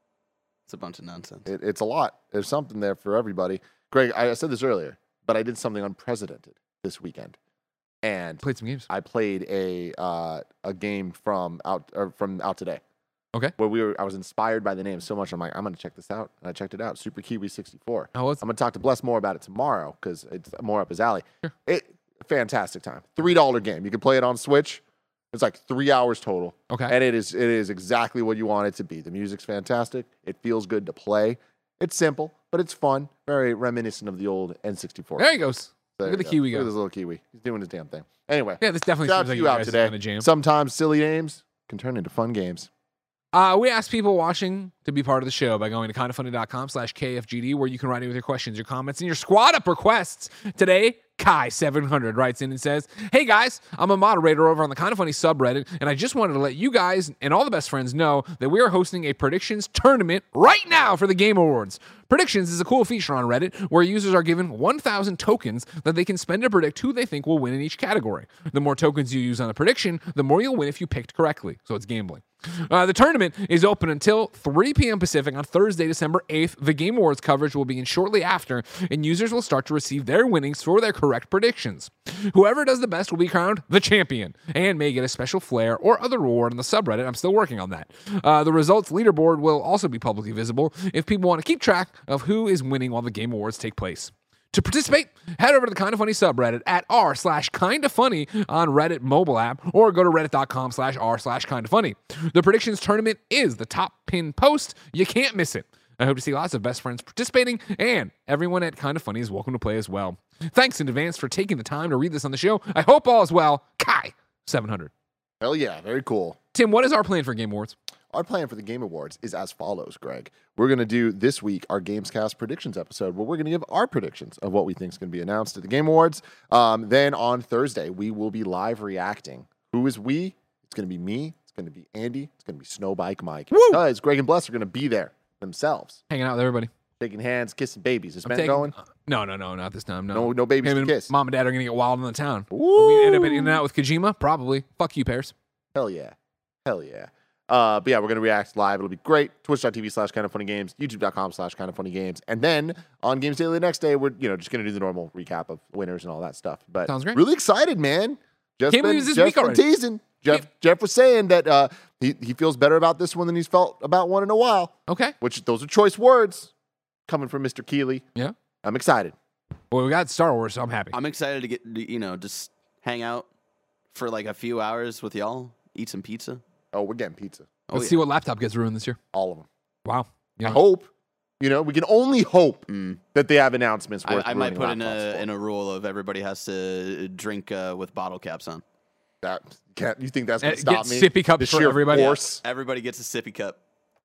it's a bunch of nonsense. It, it's a lot. There's something there for everybody. Greg, I said this earlier, but I did something unprecedented this weekend, and Played some games. I played a uh, a game from out or from out today. Okay. Where we were, I was inspired by the name so much. I'm like, I'm gonna check this out, and I checked it out. Super Kiwi sixty-four. Oh, what's I'm gonna talk to Bless more about it tomorrow because it's more up his alley. Sure. It fantastic time. Three dollar game. You can play it on Switch. It's like three hours total. Okay. And it is it is exactly what you want it to be. The music's fantastic. It feels good to play. It's simple, but it's fun. Very reminiscent of the old N sixty-four. There he goes. There Look at the you Kiwi Look go. at this little Kiwi. He's doing his damn thing. Anyway. Yeah, this definitely shout seems out to like you you out guys today. kind of jam. Sometimes silly names can turn into fun games. Uh, we asked people watching to be part of the show by going to kindoffunny.com slash KFGD, where you can write in with your questions, your comments, and your squad up requests. Today, Kai seven hundred writes in and says, hey guys, I'm a moderator over on the Kind of Funny subreddit, and I just wanted to let you guys and all the best friends know that we are hosting a predictions tournament right now for the Game Awards. Predictions is a cool feature on Reddit where users are given one thousand tokens that they can spend to predict who they think will win in each category. The more tokens you use on a prediction, the more you'll win if you picked correctly. So it's gambling. Uh, the tournament is open until three p.m. Pacific on Thursday, December eighth. The Game Awards coverage will begin shortly after, and users will start to receive their winnings for their correct predictions. Whoever does the best will be crowned the champion and may get a special flair or other reward on the subreddit. I'm still working on that. Uh, the results leaderboard will also be publicly visible if people want to keep track of who is winning while the Game Awards take place. To participate, head over to the Kind of Funny subreddit at r slash kind of funny on Reddit mobile app, or go to reddit.com slash r slash kind of funny. The predictions tournament is the top pin post. You can't miss it. I hope to see lots of best friends participating, and everyone at Kind of Funny is welcome to play as well. Thanks in advance for taking the time to read this on the show. I hope all is well. Kai seven hundred. Hell yeah, very cool. Tim, what is our plan for Game Awards? Our plan for the Game Awards is as follows, Greg. We're going to do this week our Gamescast predictions episode where we're going to give our predictions of what we think is going to be announced at the Game Awards. Um, then on Thursday, we will be live reacting. Who is we? It's going to be me. It's going to be Andy. It's going to be Snowbike Mike. Woo! Because Greg and Bless are going to be there themselves. Hanging out with everybody. Shaking hands, kissing babies. Is I'm Ben taking- going? No, no, no, not this time. No, No, no babies Him to and kiss. Mom and Dad are going to get wild in the town. Ooh. Are we end up in and out with Kojima? Probably. Fuck you, Pears. Hell yeah. Hell yeah. Uh, but yeah, we're going to react live. It'll be great. Twitch.tv slash kind of funny games, youtube.com slash kind of funny games. And then on Games Daily the next day, we're, you know, just going to do the normal recap of winners and all that stuff. But Sounds great. Really excited, man. Jeff Can't been, believe it's this Jeff's week been already. teasing. Jeff, Jeff was saying that uh, he, he feels better about this one than he's felt about one in a while, Okay. which those are choice words coming from Mister Keeley. Yeah. I'm excited. Well, we got Star Wars, so I'm happy. I'm excited to get, you know, just hang out for like a few hours with y'all, eat some pizza. Oh, we're getting pizza. Oh, Let's yeah. see what laptop gets ruined this year. All of them. Wow. Yeah. I hope. You know, we can only hope Mm. that they have announcements worth I, I might ruining put in laptops a for. in a rule of everybody has to drink uh, with bottle caps on. That can't, you think that's Uh, going to stop get me? sippy cups the for sheer everybody? force. Everybody gets a sippy cup.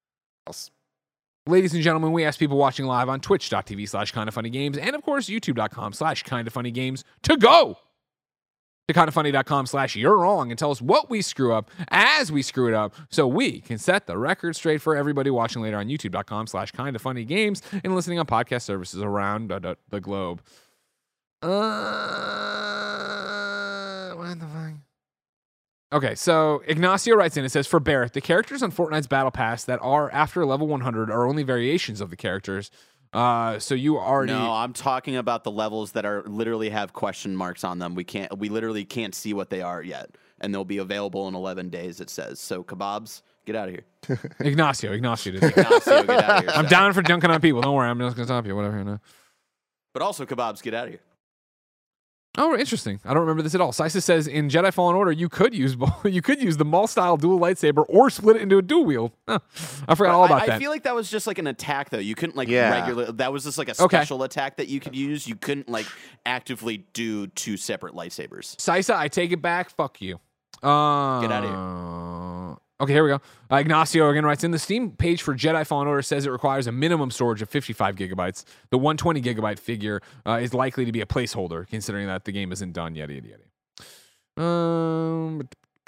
Ladies and gentlemen, we ask people watching live on twitch.tv slash kind of funny games and, of course, youtube.com slash kind of funny games to go to kindoffunny.com slash you're wrong and tell us what we screw up as we screw it up so we can set the record straight for everybody watching later on youtube.com slash kind of funny games and listening on podcast services around the, the globe. Uh, what the fuck? Okay, so Ignacio writes in, it says, for Barrett, the characters on Fortnite's Battle Pass that are after level one hundred are only variations of the characters. Uh, so you already... No, I'm talking about the levels that are literally have question marks on them. We can't, we literally can't see what they are yet. And they'll be available in eleven days, it says. So, Kebabs, get out of here. Ignacio, Ignacio. Did it. Ignacio, get out of here. I'm down for dunking on people. Don't worry, I'm just going to stop you. Whatever, you know. But also, Kebabs, get out of here. Oh, interesting. I don't remember this at all. Sisa says in Jedi Fallen Order, you could use you could use the Maul style dual lightsaber or split it into a dual wield. Huh. I forgot all about I, that. I feel like that was just like an attack, though. You couldn't like Yeah. regular. That was just like a Okay. special attack that you could use. You couldn't like actively do two separate lightsabers. Sisa, I take it back. Fuck you. Uh, Get outta here. Okay, here we go. Uh, Ignacio again writes in, the Steam page for Jedi Fallen Order says it requires a minimum storage of fifty-five gigabytes. The one hundred twenty gigabyte figure uh, is likely to be a placeholder, considering that the game isn't done yet. Yada, yada, yada. Um,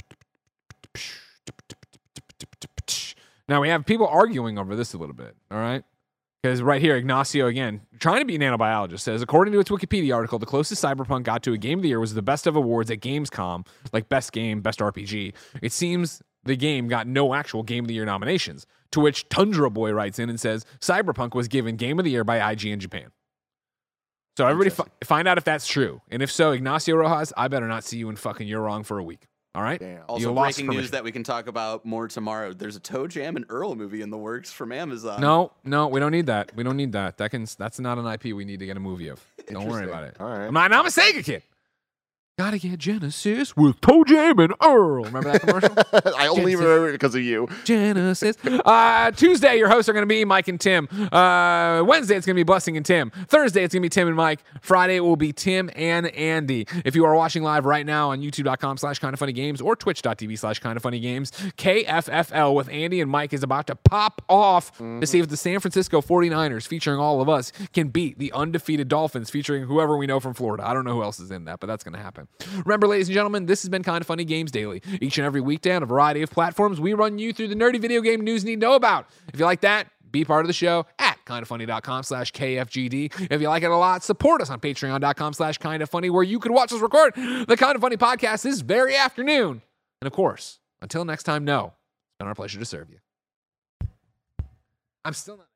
now we have people arguing over this a little bit. All right. Because right here, Ignacio, again, trying to be a nanobiologist, says, according to its Wikipedia article, the closest Cyberpunk got to a Game of the Year was the Best of Awards at Gamescom, like Best Game, Best R P G. It seems the game got no actual Game of the Year nominations, to which Tundra Boy writes in and says, Cyberpunk was given Game of the Year by I G N Japan. So everybody fi- find out if that's true. And if so, Ignacio Rojas, I better not see you in fucking You're Wrong for a week. All right? Damn. Also, You lost breaking news permission. that we can talk about more tomorrow. There's a Toe Jam and Earl movie in the works from Amazon. No, no, we don't need that. We don't need that. That can. That's not an I P we need to get a movie of. Don't worry about it. All right. I'm not, I'm a Sega kid. Gotta get Genesis with Toe Jam and Earl. Remember that commercial? I only Genesis. remember it because of you. Genesis. Uh, Tuesday, your hosts are going to be Mike and Tim. Uh, Wednesday, it's going to be Blessing and Tim. Thursday, it's going to be Tim and Mike. Friday, it will be Tim and Andy. If you are watching live right now on youtube.com slash kind of funny games or twitch.tv slash kind of funny games, K F F L with Andy and Mike is about to pop off mm-hmm. to see if the San Francisco forty-niners, featuring all of us, can beat the undefeated Dolphins, featuring whoever we know from Florida. I don't know who else is in that, but that's going to happen. Remember, ladies and gentlemen, this has been Kind of Funny Games Daily. Each and every weekday on a variety of platforms, we run you through the nerdy video game news you need to know about. If you like that, be part of the show at kindoffunny.com slash KFGD. If you like it a lot, support us on patreon.com slash kindoffunny, where you can watch us record the Kind of Funny podcast this very afternoon. And of course, until next time, know, it's been our pleasure to serve you. I'm still not...